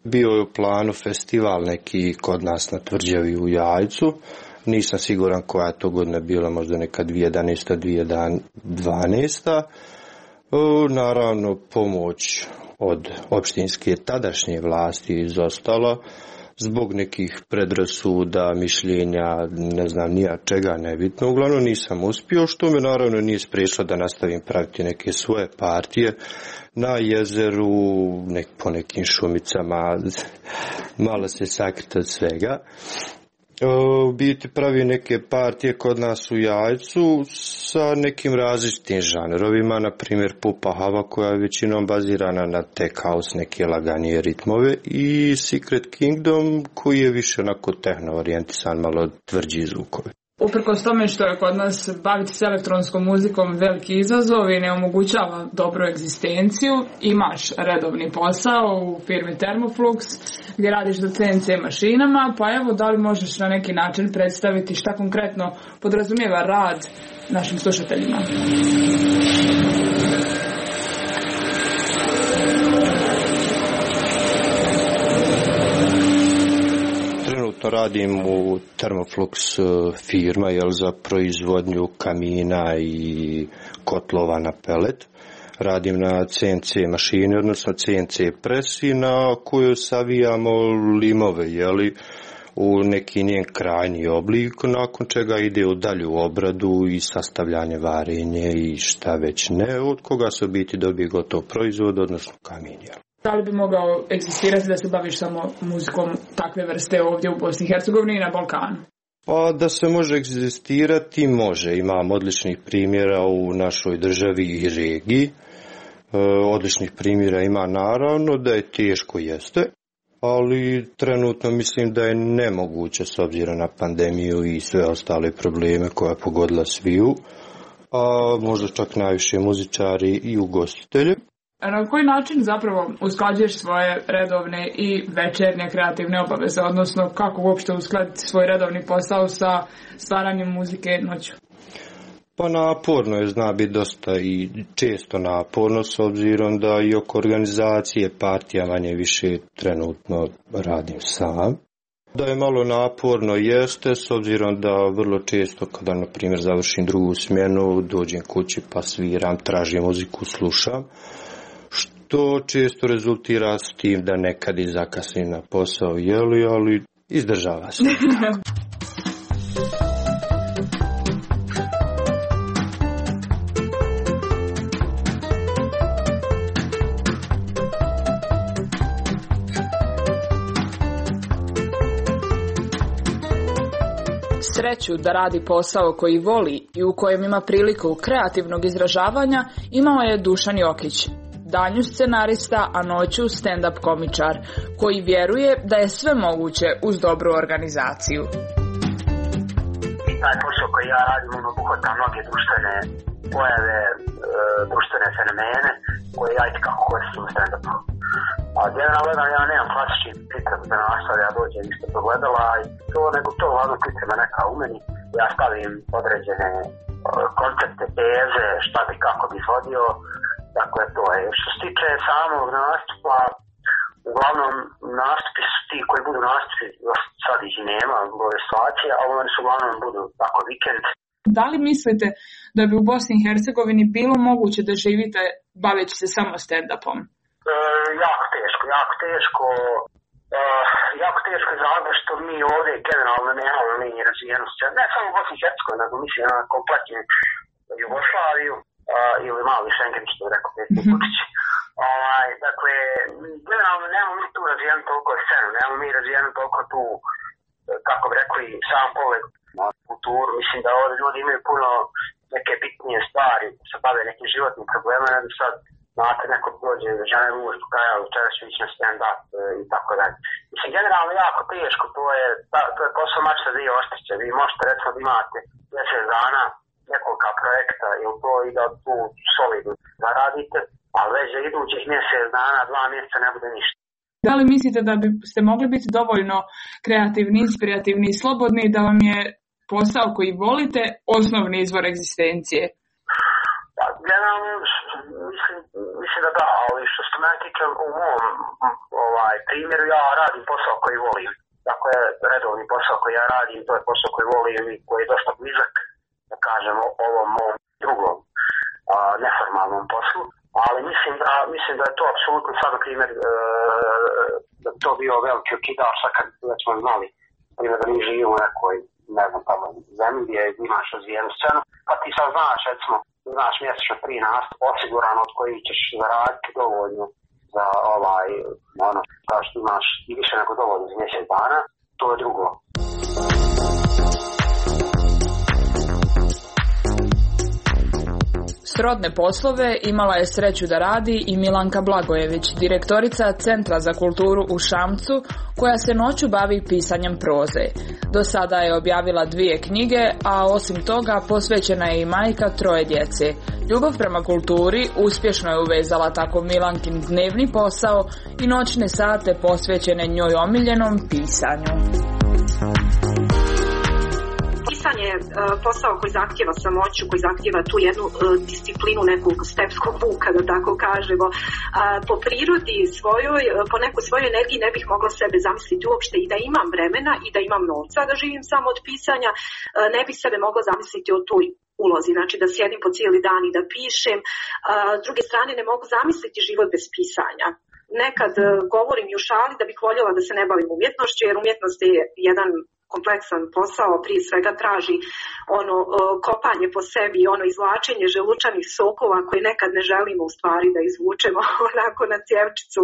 Bio je u planu festival neki kod nas na Tvrđavi u Jajcu. Nisam siguran koja je to godina bila, možda neka 2011. 2012. Naravno, pomoć od opštinske tadašnje vlasti izostala zbog nekih predrasuda, mišljenja, ne znam nija čega nebitno. Uglavnom nisam uspio, što me naravno nije spriječilo da nastavim praviti neke svoje partije na jezeru, po nekim šumicama, malo se sakriti od svega. Biti pravi neke partije kod nas u Jajcu sa nekim različitim žanrovima, na primjer Pupa Hava koja je većinom bazirana na tech house, neke laganije ritmove, i Secret Kingdom koji je više onako tehno orijentisan, malo tvrđi zvukove. Uprkos tome što je kod nas baviti se elektronskom muzikom veliki izazov i ne omogućava dobru egzistenciju, imaš redovni posao u firmi Thermoflux gdje radiš za CNC mašinama, pa evo da li možeš na neki način predstaviti šta konkretno podrazumijeva rad našim slušateljima? Radim u Thermoflux firma za proizvodnju kamina i kotlova na pelet. Radim na CNC mašini, odnosno CNC presi na koju savijamo limove u neki njen krajnji oblik, nakon čega ide u dalju obradu i sastavljanje, varenje i šta već ne, od koga se u biti dobije gotov proizvod, odnosno kamin. Da li bi mogao egzistirati da se baviš samo muzikom takve vrste ovdje u Bosni i Hercegovini i na Balkanu? Pa da se može egzistirati, može. Imam odličnih primjera u našoj državi i regiji. Odličnih primjera ima naravno, da je teško jeste, ali trenutno mislim da je nemoguće s obzirom na pandemiju i sve ostale probleme koje je pogodila sviju, a možda čak najviše muzičari i ugostitelje. Na koji način zapravo usklađuješ svoje redovne i večernje kreativne obaveze, odnosno kako uopšte uskladiti svoj redovni posao sa stvaranjem muzike noću? Pa naporno je, zna biti dosta i često naporno, s obzirom da i oko organizacije partija manje više trenutno radim sam. Da je malo naporno jeste, s obzirom da vrlo često kada na primjer završim drugu smjenu, dođem kući pa sviram, tražim muziku, slušam. To često rezultira s tim da nekad i zakasnim na posao, ali izdržava se. Sreću da radi posao koji voli i u kojem ima priliku kreativnog izražavanja imao je Dušan Jokić. Danju scenarista, a noću stand-up komičar, koji vjeruje da je sve moguće uz dobru organizaciju. I taj posao koji ja radim obuhvata mnoge društvene pojave, društvene fenomene koje ja i kako koristim u stand-upu. A generalno ja nemam klasični priprem da nastavlja, ja dođem isto progledala i to uglavnom priprema neka u meni. Ja stavim određene koncepte, teze, šta bi kako bi izvodio. Dakle, to je. Što se tiče samog nastupa, uglavnom nastupi su ti koji budu nastupi, sad ih i nema, ove situacije, ali oni su uglavnom budu tako vikend. Da li mislite da bi u Bosni i Hercegovini bilo moguće da živite baveći se samo stand-upom? Jako teško iz razloga što mi ovdje generalno nemamo ni razvijenost. Ne samo u Bosni i Hercegovini, nego mislim na kompletnu Jugoslaviju. Ili mali Schengen, što je rekao predsjednik Vučić. Dakle, generalno nemamo mi tu razvijenu toliko scenu, nemamo mi razvijenu toliko tu, kako bi rekli, sam pogled na kulturu. Mislim da ovdje ljudi imaju puno neke bitnije stvari, se bave nekim životnim problemima, nego sad, znate, neko dođe, žene muž, kaja, večera ću ići na stand-up i tako dalje. Mislim, generalno jako teško, to je posao mačka dvije oštrice. Vi možete recimo da imate 10 dana nekoliko projekta ili to i da tu solidno zaradite, ali već za idućih mjesec dana, 2 mjeseca ne bude ništa. Da li mislite da biste mogli biti dovoljno kreativni, inspirativni i slobodni da vam je posao koji volite osnovni izvor egzistencije? Pa, generalno, mislim da da, ali što se mene tiče u mom primjer, ja radim posao koji volim. Dakle, redovni posao koji ja radim, to je posao koji volim i koji je dosta blizak, da kažemo, ovom mom drugom neformalnom poslu. Ali mislim da je to apsolutno sad, na primjer, da to bio veliki okidač, sad kad već smo znali, primjer da mi živimo u nekoj, ne znam, tamo zemlji gdje imaš razvijenu scenu, pa ti sad znaš, recimo, znaš mjesečno 3 nastup osigurano od koji ćeš zaraditi dovoljno za kao što imaš i više nego dovoljno za mjesec dana, to je drugo. Srodne poslove imala je sreću da radi i Milanka Blagojević, direktorica Centra za kulturu u Šamcu, koja se noću bavi pisanjem proze. Do sada je objavila 2 knjige, a osim toga posvećena je i majka 3 djece. Ljubav prema kulturi uspješno je uvezala tako Milankin dnevni posao i noćne sate posvećene njoj omiljenom pisanju. Pisanje je posao koji zahtjeva samoću, koji zahtjeva tu jednu disciplinu nekog stepskog vuka, da tako kažemo. Po prirodi svojoj, po nekoj svojoj energiji ne bih mogla sebe zamisliti uopšte i da imam vremena i da imam novca da živim samo od pisanja, ne bih sebe mogla zamisliti o toj ulozi, znači da sjedim po cijeli dan i da pišem. S druge strane ne mogu zamisliti život bez pisanja. Nekad govorim i u šali da bih voljela da se ne bavim umjetnošću, jer umjetnost je jedan kompleksan posao, prije svega traži ono kopanje po sebi, ono izvlačenje želučanih sokova koje nekad ne želimo u stvari da izvučemo onako na cjevčicu.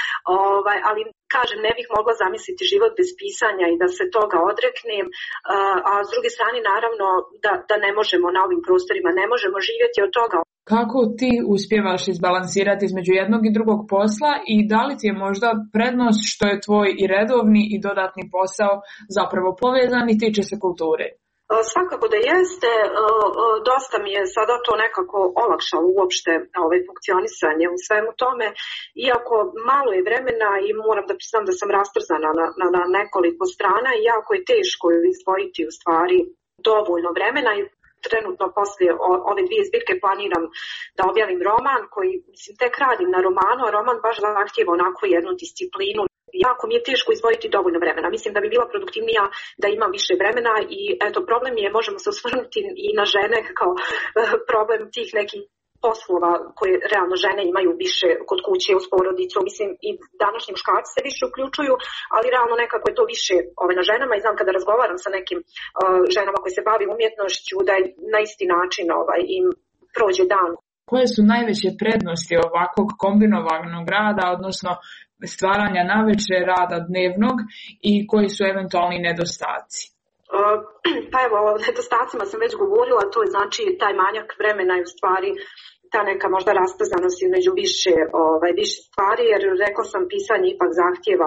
Ali kažem, ne bih mogla zamisliti život bez pisanja i da se toga odreknem, a s druge strane naravno da ne možemo na ovim prostorima, ne možemo živjeti od toga. Kako ti uspijevaš izbalansirati između jednog i drugog posla i da li ti je možda prednost što je tvoj i redovni i dodatni posao zapravo povezan i tiče se kulture? Svakako da jeste, dosta mi je sada to nekako olakšalo uopšte funkcionisanje u svemu tome, iako malo je vremena i moram da priznam da sam rastrzana na nekoliko strana i jako je teško izdvojiti u stvari dovoljno vremena i trenutno poslije ove 2 zbirke planiram da objavim roman koji, tek radim na romanu, a roman baš zahtijeva onako jednu disciplinu. Jako mi je teško izdvojiti dovoljno vremena. Mislim da bi bila produktivnija da imam više vremena i eto, problem je, možemo se osvrnuti i na žene kao problem tih nekih poslova koje realno žene imaju više kod kuće uz porodicu. Mislim i današnji muškarci se više uključuju, ali realno nekako je to više na ženama i znam kada razgovaram sa nekim ženama koje se bavi umjetnošću da je na isti način im prođe dan. Koje su najveće prednosti ovakvog kombinovanog rada, odnosno stvaranja naveče rada dnevnog i koji su eventualni nedostaci? Pa evo, o nedostacima sam već govorila, to je znači taj manjak vremena i u stvari ta neka možda rastrzanost između više stvari, jer rekla sam pisanje ipak zahtjeva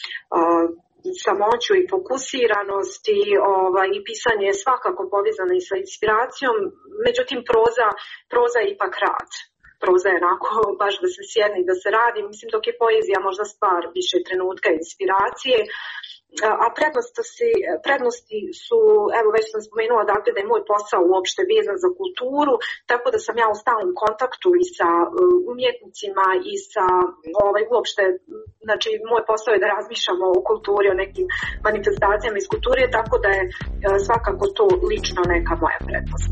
samoću i fokusiranost i pisanje je svakako povezano i sa inspiracijom, međutim proza je ipak rad. Proza je onako baš da se sjedne i da se radi, mislim dok je poezija možda stvar više trenutka inspiracije. A prednosti su, evo već sam spomenula dakle da je moj posao uopšte vezan za kulturu, tako da sam ja u stalnom kontaktu i sa umjetnicima i sa uopšte, znači moj posao je da razmišljamo o kulturi, o nekim manifestacijama iz kulture, tako da je svakako to lično neka moja prednost.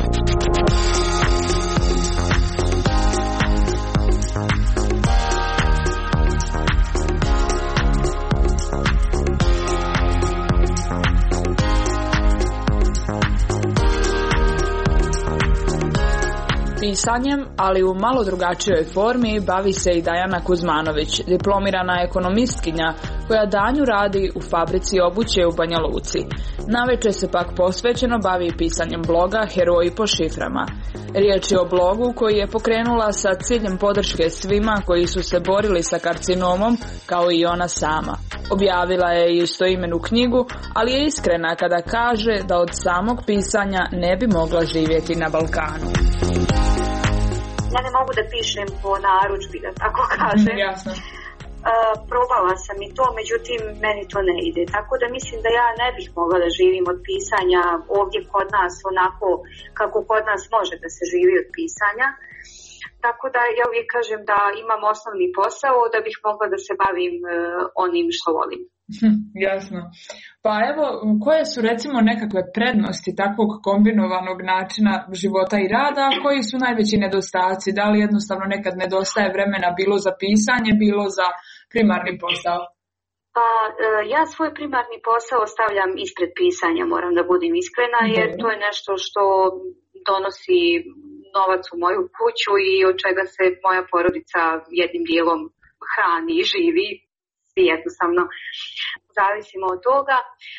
Pisanjem, ali u malo drugačijoj formi, bavi se i Dajana Kuzmanović, diplomirana ekonomistkinja koja danju radi u fabrici obuće u Banja Luci. Naveče se pak posvećeno bavi pisanjem bloga Heroji po šiframa. Riječ je o blogu koji je pokrenula sa ciljem podrške svima koji su se borili sa karcinomom, kao i ona sama. Objavila je istoimenu knjigu, ali je iskrena kada kaže da od samog pisanja ne bi mogla živjeti na Balkanu. Ja ne mogu da pišem po narudžbi, da tako kažem. Jasno. Probala sam i to, međutim meni to ne ide. Tako da mislim da ja ne bih mogla da živim od pisanja ovdje kod nas onako kako kod nas može da se živi od pisanja. Tako da ja uvijek kažem da imam osnovni posao da bih mogla da se bavim onim što volim. Jasno. Pa evo, koje su recimo nekakve prednosti takvog kombinovanog načina života i rada, a koji su najveći nedostaci? Da li jednostavno nekad nedostaje vremena bilo za pisanje, bilo za primarni posao? Pa ja svoj primarni posao stavljam ispred pisanja, moram da budem iskrena, jer to je nešto što donosi novac u moju kuću i od čega se moja porodica jednim dijelom hrani i živi. Svi jednostavno zavisimo od toga.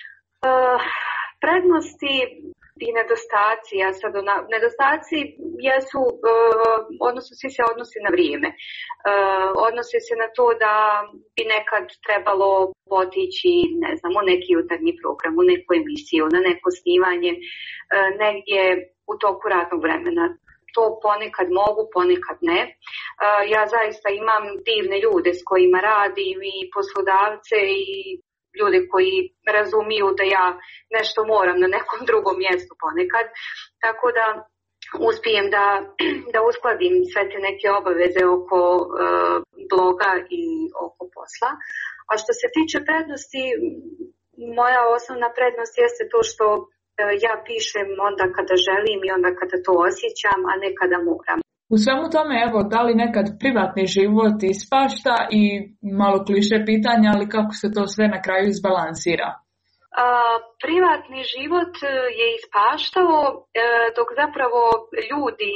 Prednosti i nedostaci, nedostaci jesu, odnosno svi se odnose na vrijeme. Odnose se na to da bi nekad trebalo otići, ne znam, u neki jutarnji program, u neku emisiju, na neko snimanje, negdje u toku radnog vremena. To ponekad mogu, ponekad ne. Ja zaista imam divne ljude s kojima radim i poslodavce i ljude koji razumiju da ja nešto moram na nekom drugom mjestu ponekad. Tako da uspijem da uskladim sve te neke obaveze oko bloga i oko posla. A što se tiče prednosti, moja osnovna prednost jeste to što ja pišem onda kada želim i onda kada to osjećam, a ne kada moram. U svemu tome, evo, da li nekad privatni život ispašta i malo kliše pitanja, ali kako se to sve na kraju izbalansira? Privatni život je ispaštao, dok zapravo ljudi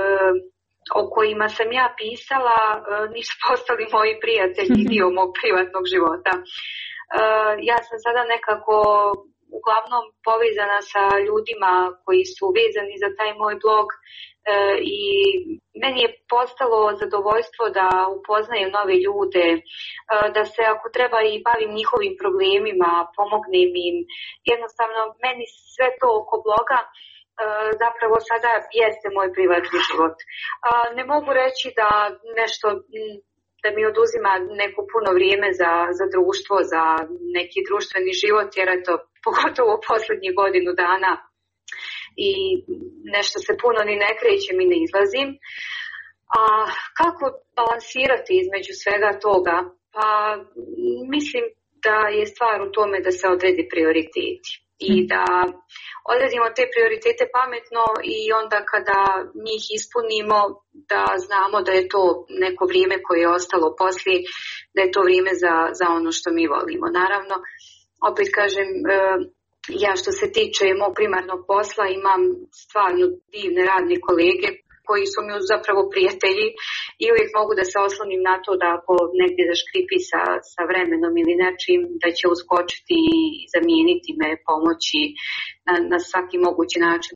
o kojima sam ja pisala nisu postali moji prijatelji i dio mog privatnog života. Ja sam sada nekako uglavnom povezana sa ljudima koji su vezani za taj moj blog i meni je postalo zadovoljstvo da upoznajem nove ljude, da se ako treba i bavim njihovim problemima, pomognem im. Jednostavno, meni sve to oko bloga zapravo sada jeste moj privatni život. Ne mogu reći da nešto da mi oduzima neko puno vrijeme za društvo, za neki društveni život, jer eto, pogotovo posljednjih godinu dana i nešto se puno ni ne krećem i ne izlazim. A kako balansirati između svega toga? Pa mislim da je stvar u tome da se odredi prioriteti i da odredimo te prioritete pametno i onda kada njih ispunimo da znamo da je to neko vrijeme koje je ostalo poslije, da je to vrijeme za ono što mi volimo. Naravno, opet kažem, ja što se tiče mog primarnog posla imam stvarno divne radne kolege koji su mi zapravo prijatelji i uvijek mogu da se oslonim na to da ako negdje zaškripi sa vremenom ili nečim, da će uskočiti i zamijeniti me, pomoći na svaki mogući način.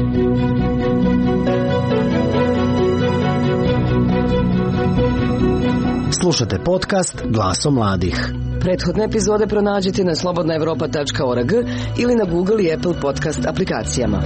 Slušate podcast Glaso mladih. Prethodne epizode pronađite na slobodnaevropa.org ili na Google i Apple podcast aplikacijama.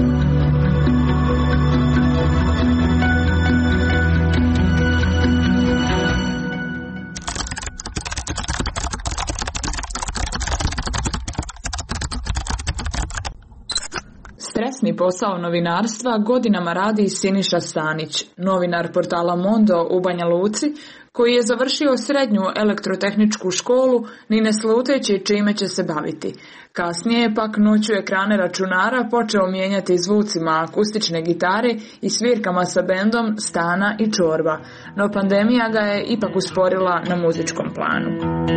Stresni posao novinarstva godinama radi Siniša Stanić, novinar portala Mondo u Banja Luci, koji je završio srednju elektrotehničku školu ni ne sluteći čime će se baviti. Kasnije je pak noću ekrane računara počeo mijenjati zvucima akustične gitare i svirkama sa bendom Stana i Čorba, no pandemija ga je ipak usporila na muzičkom planu.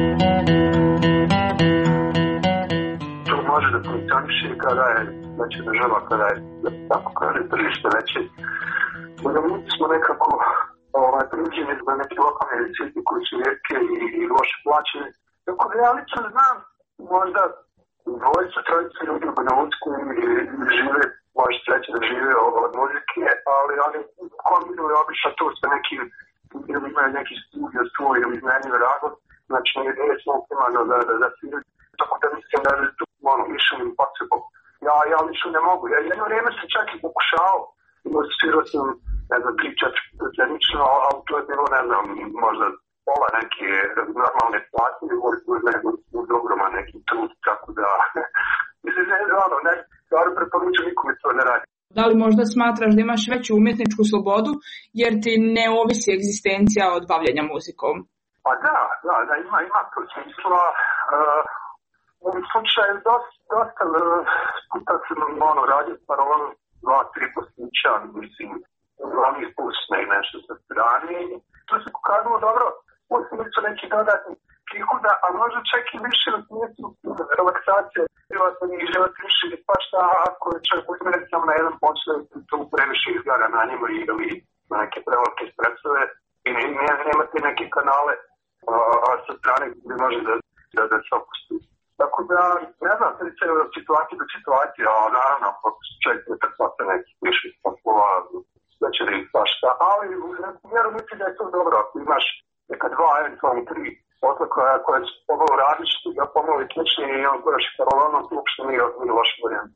To može da funkcioniše kada je znači država, kada je tako kaže tržište veće. Mi smo nekako priuđeni za neke lokalne recite koji su rijetke i loše plaćene. Tako da ja lično znam, možda dvojica, trojica ljudi u Banja Luci koji žive, može sreće da žive od muzike, ali oni kombinuju obično to sa nekim, ili imaju neki studio svoj ili iznajmljiv razlog, znači nije smo optimalno da sviraju. Tako da mislim da je tu mission impossible. Ja lično ne mogu. Ja jedno vrijeme sam čak i pokušao, svirao sam, ne znam, pričač zanično, ali to je bilo, ne znam, možda pola neke normalne platine, uz ogroman neki trud, tako da, mislim, stvarno preporučujem nikome to ne radi. Da li možda smatraš da imaš veću umjetničku slobodu jer ti ne ovisi egzistencija od bavljenja muzikom? Pa da, ima to smisla. U ovom slučaju dosta puta sam radio paralelno 2-3 poslića, mislim, glavni spusne i nešto sa strane. To se pokazalo dobro, osim su neki dodatni prihoda, a možda čak i više u smislu relaksacije. Privatno njih želati više pa šta ako je čovjek usmjeriti samo na jedan posao i to previše izgleda na njima ili na neke prevelike stresove i nemate neke kanale sa strane gdje može da se opusti. Tako da, ne znam, se od situacije do situacije, a naravno, ako čovjek ne pretpostavlja neki više poslova, da će da ih pa šta, ali u neku mjeru mislim da je to dobro, ako imaš neka 2, eventualno 3 posla koja su pomalo različiti, da pomalo i slični i on koraš i paralelno, to uopšte nije loš varijant.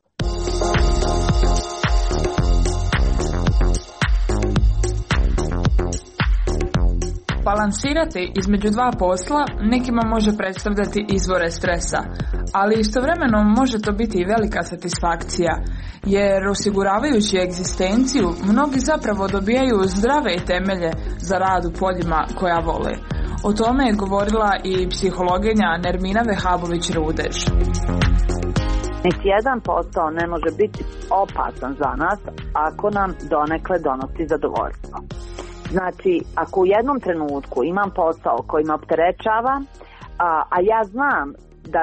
Balansirati između dva posla nekima može predstavljati izvore stresa, ali istovremeno može to biti i velika satisfakcija, jer osiguravajući egzistenciju, mnogi zapravo dobijaju zdrave temelje za rad u poljima koja vole. O tome je govorila i psihologinja Nermina Vehabović-Rudež. Niti jedan posao ne može biti opasan za nas ako nam donekle donosi zadovoljstvo. Znači, ako u jednom trenutku imam posao koji me opterećava, a ja znam da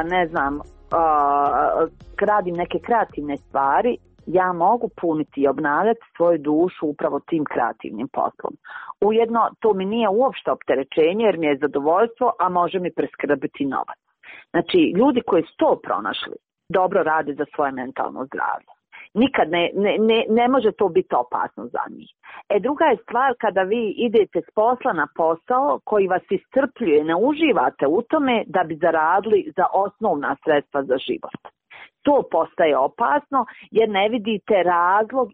radim neke kreativne stvari, ja mogu puniti i obnavljati svoju dušu upravo tim kreativnim poslom. Ujedno, to mi nije uopšte opterećenje jer mi je zadovoljstvo, a može mi preskrbiti novac. Znači, ljudi koji su to pronašli, dobro rade za svoje mentalno zdravlje. Nikad ne može to biti opasno za njih. Druga je stvar kada vi idete s posla na posao koji vas iscrpljuje, ne uživate u tome da bi zaradili za osnovna sredstva za život. To postaje opasno jer ne vidite razlog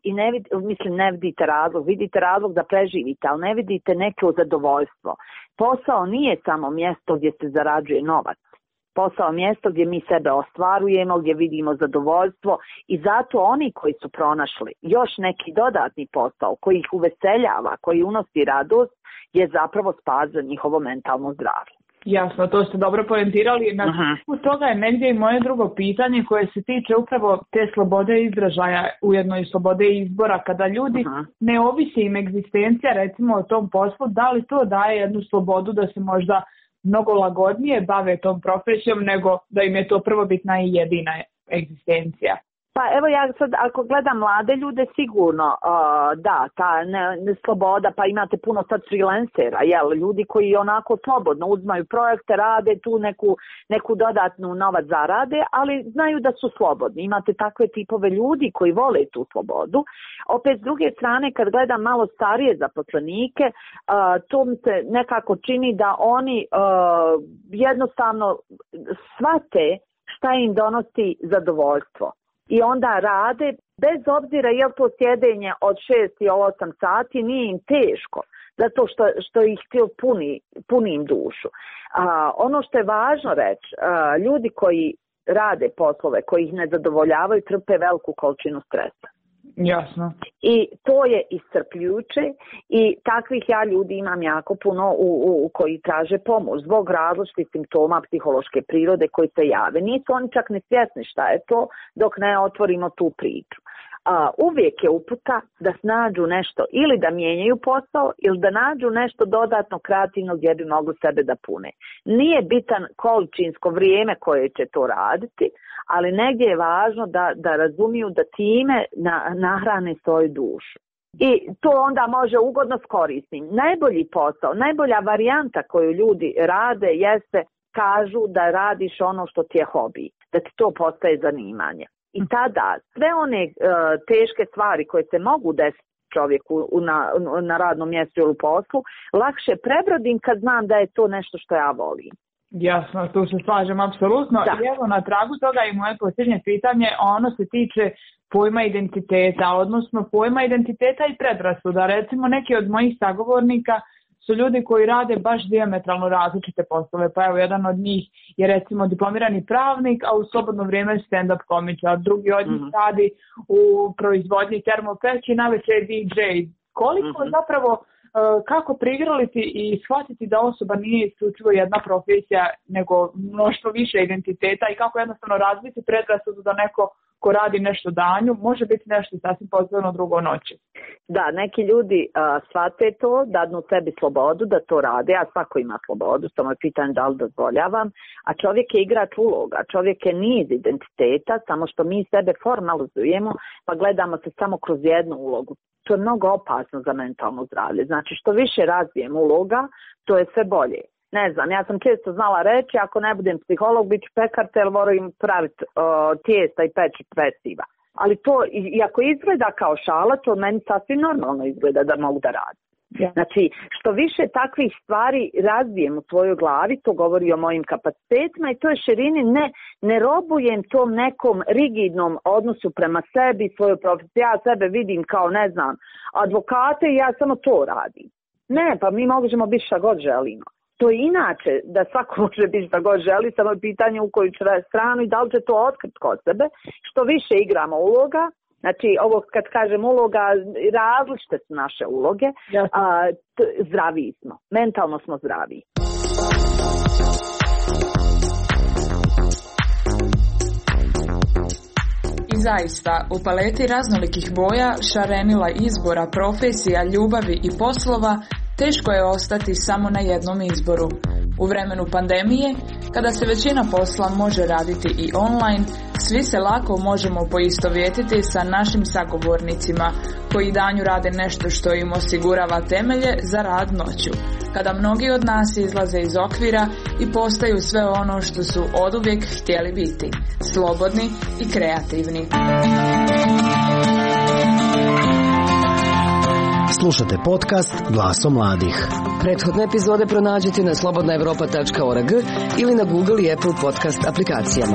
vidite razlog da preživite, ali ne vidite neko zadovoljstvo. Posao nije samo mjesto gdje se zarađuje novac. Posao mjesto gdje mi sebe ostvarujemo, gdje vidimo zadovoljstvo i zato oni koji su pronašli još neki dodatni posao koji ih uveseljava, koji unosi radost, je zapravo spas za njihovo mentalno zdravlje. Jasno, to ste dobro poentirali. Na toga je negdje i moje drugo pitanje koje se tiče upravo te slobode izražaja, ujedno i slobode izbora. Kada ljudi ne ovisi im egzistencija recimo o tom poslu, da li to daje jednu slobodu da se možda mnogo lagodnije bave tom profesijom nego da im je to prvobitna i jedina egzistencija? Pa evo ja sad ako gledam mlade ljude sigurno ta sloboda, pa imate puno sad freelancera, ljudi koji onako slobodno uzmaju projekte, rade tu neku dodatnu novac zarade, ali znaju da su slobodni. Imate takve tipove ljudi koji vole tu slobodu. Opet s druge strane kad gledam malo starije zaposlenike, to mi se nekako čini da oni jednostavno shvate šta im donosi zadovoljstvo. I onda rade, bez obzira je li to sjedenje od 6 i 8 sati, nije im teško, zato što ih puni im dušu. Ono što je važno reći, ljudi koji rade poslove, koji ih ne zadovoljavaju, trpe veliku količinu stresa. Jasno. I to je iscrpljujuće i takvih ja ljudi imam jako puno koji traže pomoć zbog različitih simptoma psihološke prirode koji se jave. Nisu oni čak ni svjesni šta je to dok ne otvorimo tu priču. Uvijek je uputa da nađu nešto ili da mijenjaju posao ili da nađu nešto dodatno kreativno gdje bi mogli sebe da pune. Nije bitan količinsko vrijeme koje će to raditi, ali negdje je važno da razumiju da time nahrane svoju dušu. I to onda može ugodno s korisnim. Najbolji posao, najbolja varijanta koju ljudi rade jeste kažu da radiš ono što ti je hobi, da ti to postaje zanimanje. I tada sve one teške stvari koje se mogu desiti čovjeku na radnom mjestu ili u poslu, lakše prebrodim kad znam da je to nešto što ja volim. Jasno, tu se slažem apsolutno. I evo na tragu toga i moje posljednje pitanje, ono se tiče pojma identiteta, odnosno pojma identiteta i predrasuda. Recimo neki od mojih sagovornika su ljudi koji rade baš dijametralno različite poslove. Pa evo, jedan od njih je recimo diplomirani pravnik, a u slobodno vrijeme stand-up komičar. Drugi od njih radi u proizvodnji termopeći, najveće je DJ. Koliko zapravo, kako prigrliti i shvatiti da osoba nije isključivo jedna profesija, nego mnoštvo više identiteta i kako jednostavno razviti predrasudu da neko ko radi nešto danju može biti nešto sasvim posebno drugo noći. Da, neki ljudi shvate to, dadnu sebi slobodu da to rade, a svako ima slobodu, samo je pitanje da li dozvoljavam, a čovjek je igrač uloga, čovjek je niz identiteta, samo što mi sebe formalizujemo pa gledamo se samo kroz jednu ulogu. To je mnogo opasno za mentalno zdravlje. Znači što više razvijem uloga, to je sve bolje. Ne znam, ja sam često znala reći, ako ne budem psiholog, bit ću pekarter, moram praviti tijesta i peći peciva. Ali to, iako izgleda kao šala, to meni sasvim normalno izgleda da mogu da radim. Znači, što više takvih stvari razvijem u svojoj glavi, to govori o mojim kapacitetima i to je širini, ne robujem tom nekom rigidnom odnosu prema sebi, svoju profesiju. Ja sebe vidim kao, ne znam, advokate i ja samo to radim. Ne, pa mi možemo biti šta god želimo. To je inače da svako može biti šta god želi, samo je pitanje u koju će stranu i da li će to otkriti kod sebe. Što više igramo uloga, znači ovo kad kažem uloga, različite su naše uloge, zdraviji smo, mentalno smo zdraviji. I zaista, u paleti raznolikih boja, šarenila izbora, profesija, ljubavi i poslova, teško je ostati samo na jednom izboru. U vremenu pandemije, kada se većina posla može raditi i online, svi se lako možemo poistovjetiti sa našim sagovornicima, koji danju rade nešto što im osigurava temelje za rad noću, kada mnogi od nas izlaze iz okvira i postaju sve ono što su oduvijek htjeli biti, slobodni i kreativni. Slušate podcast Glasom mladih. Prethodne epizode pronađite na slobodnaevropa.org ili na Google i Apple podcast aplikacijama.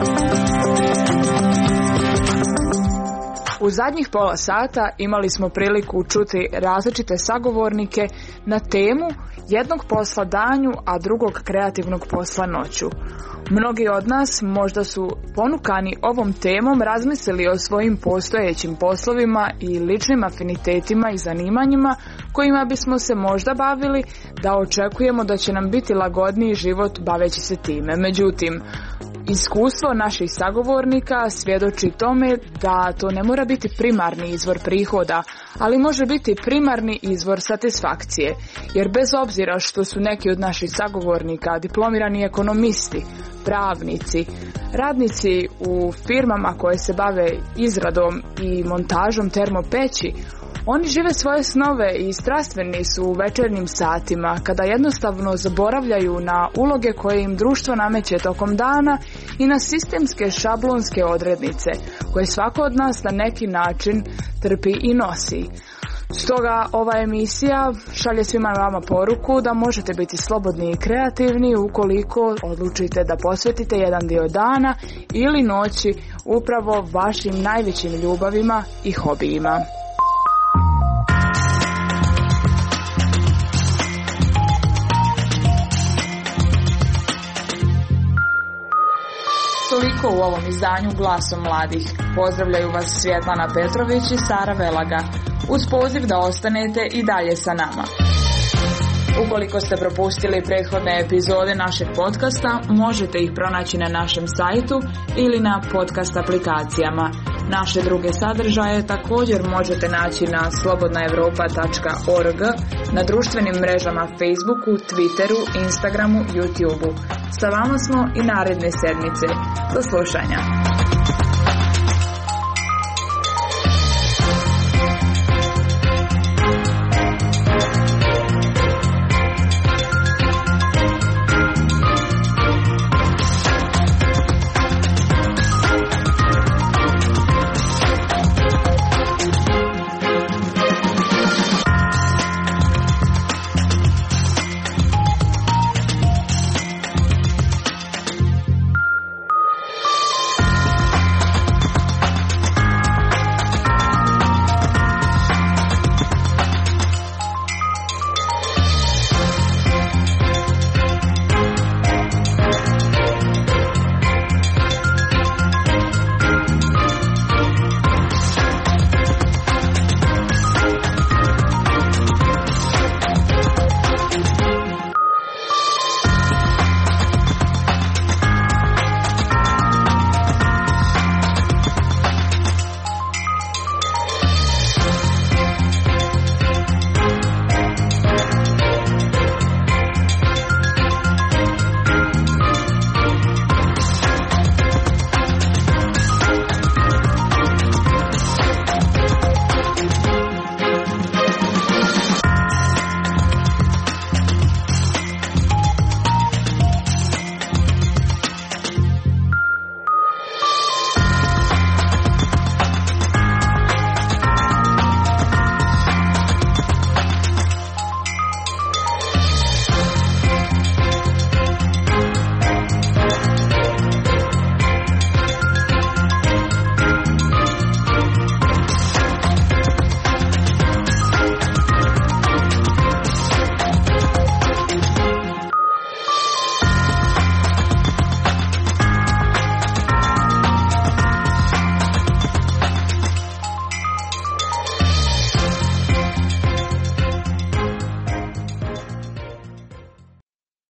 U zadnjih pola sata imali smo priliku čuti različite sagovornike na temu jednog posla danju, a drugog kreativnog posla noću. Mnogi od nas možda su ponukani ovom temom razmislili o svojim postojećim poslovima i ličnim afinitetima i zanimanjima kojima bismo se možda bavili, da očekujemo da će nam biti lagodniji život baveći se time. Međutim, iskustvo naših sagovornika svjedoči tome da to ne mora biti primarni izvor prihoda, ali može biti primarni izvor satisfakcije, jer bez obzira što su neki od naših sagovornika diplomirani ekonomisti, pravnici, radnici u firmama koje se bave izradom i montažom termopeći, oni žive svoje snove i strastveni su u večernjim satima, kada jednostavno zaboravljaju na uloge koje im društvo nameće tokom dana i na sistemske šablonske odrednice, koje svako od nas na neki način trpi i nosi. Stoga ova emisija šalje svima vama poruku da možete biti slobodni i kreativni ukoliko odlučite da posvetite jedan dio dana ili noći upravo vašim najvećim ljubavima i hobijima. Toliko u ovom izdanju Glasom mladih. Pozdravljaju vas Svjetlana Petrović i Sara Velaga, uz poziv da ostanete i dalje sa nama. Ukoliko ste propustili prethodne epizode našeg podcasta, možete ih pronaći na našem sajtu ili na podcast aplikacijama. Naše druge sadržaje također možete naći na slobodnaevropa.org, na društvenim mrežama Facebooku, Twitteru, Instagramu, YouTubeu. Sa vama smo i naredne sedmice. Do slušanja.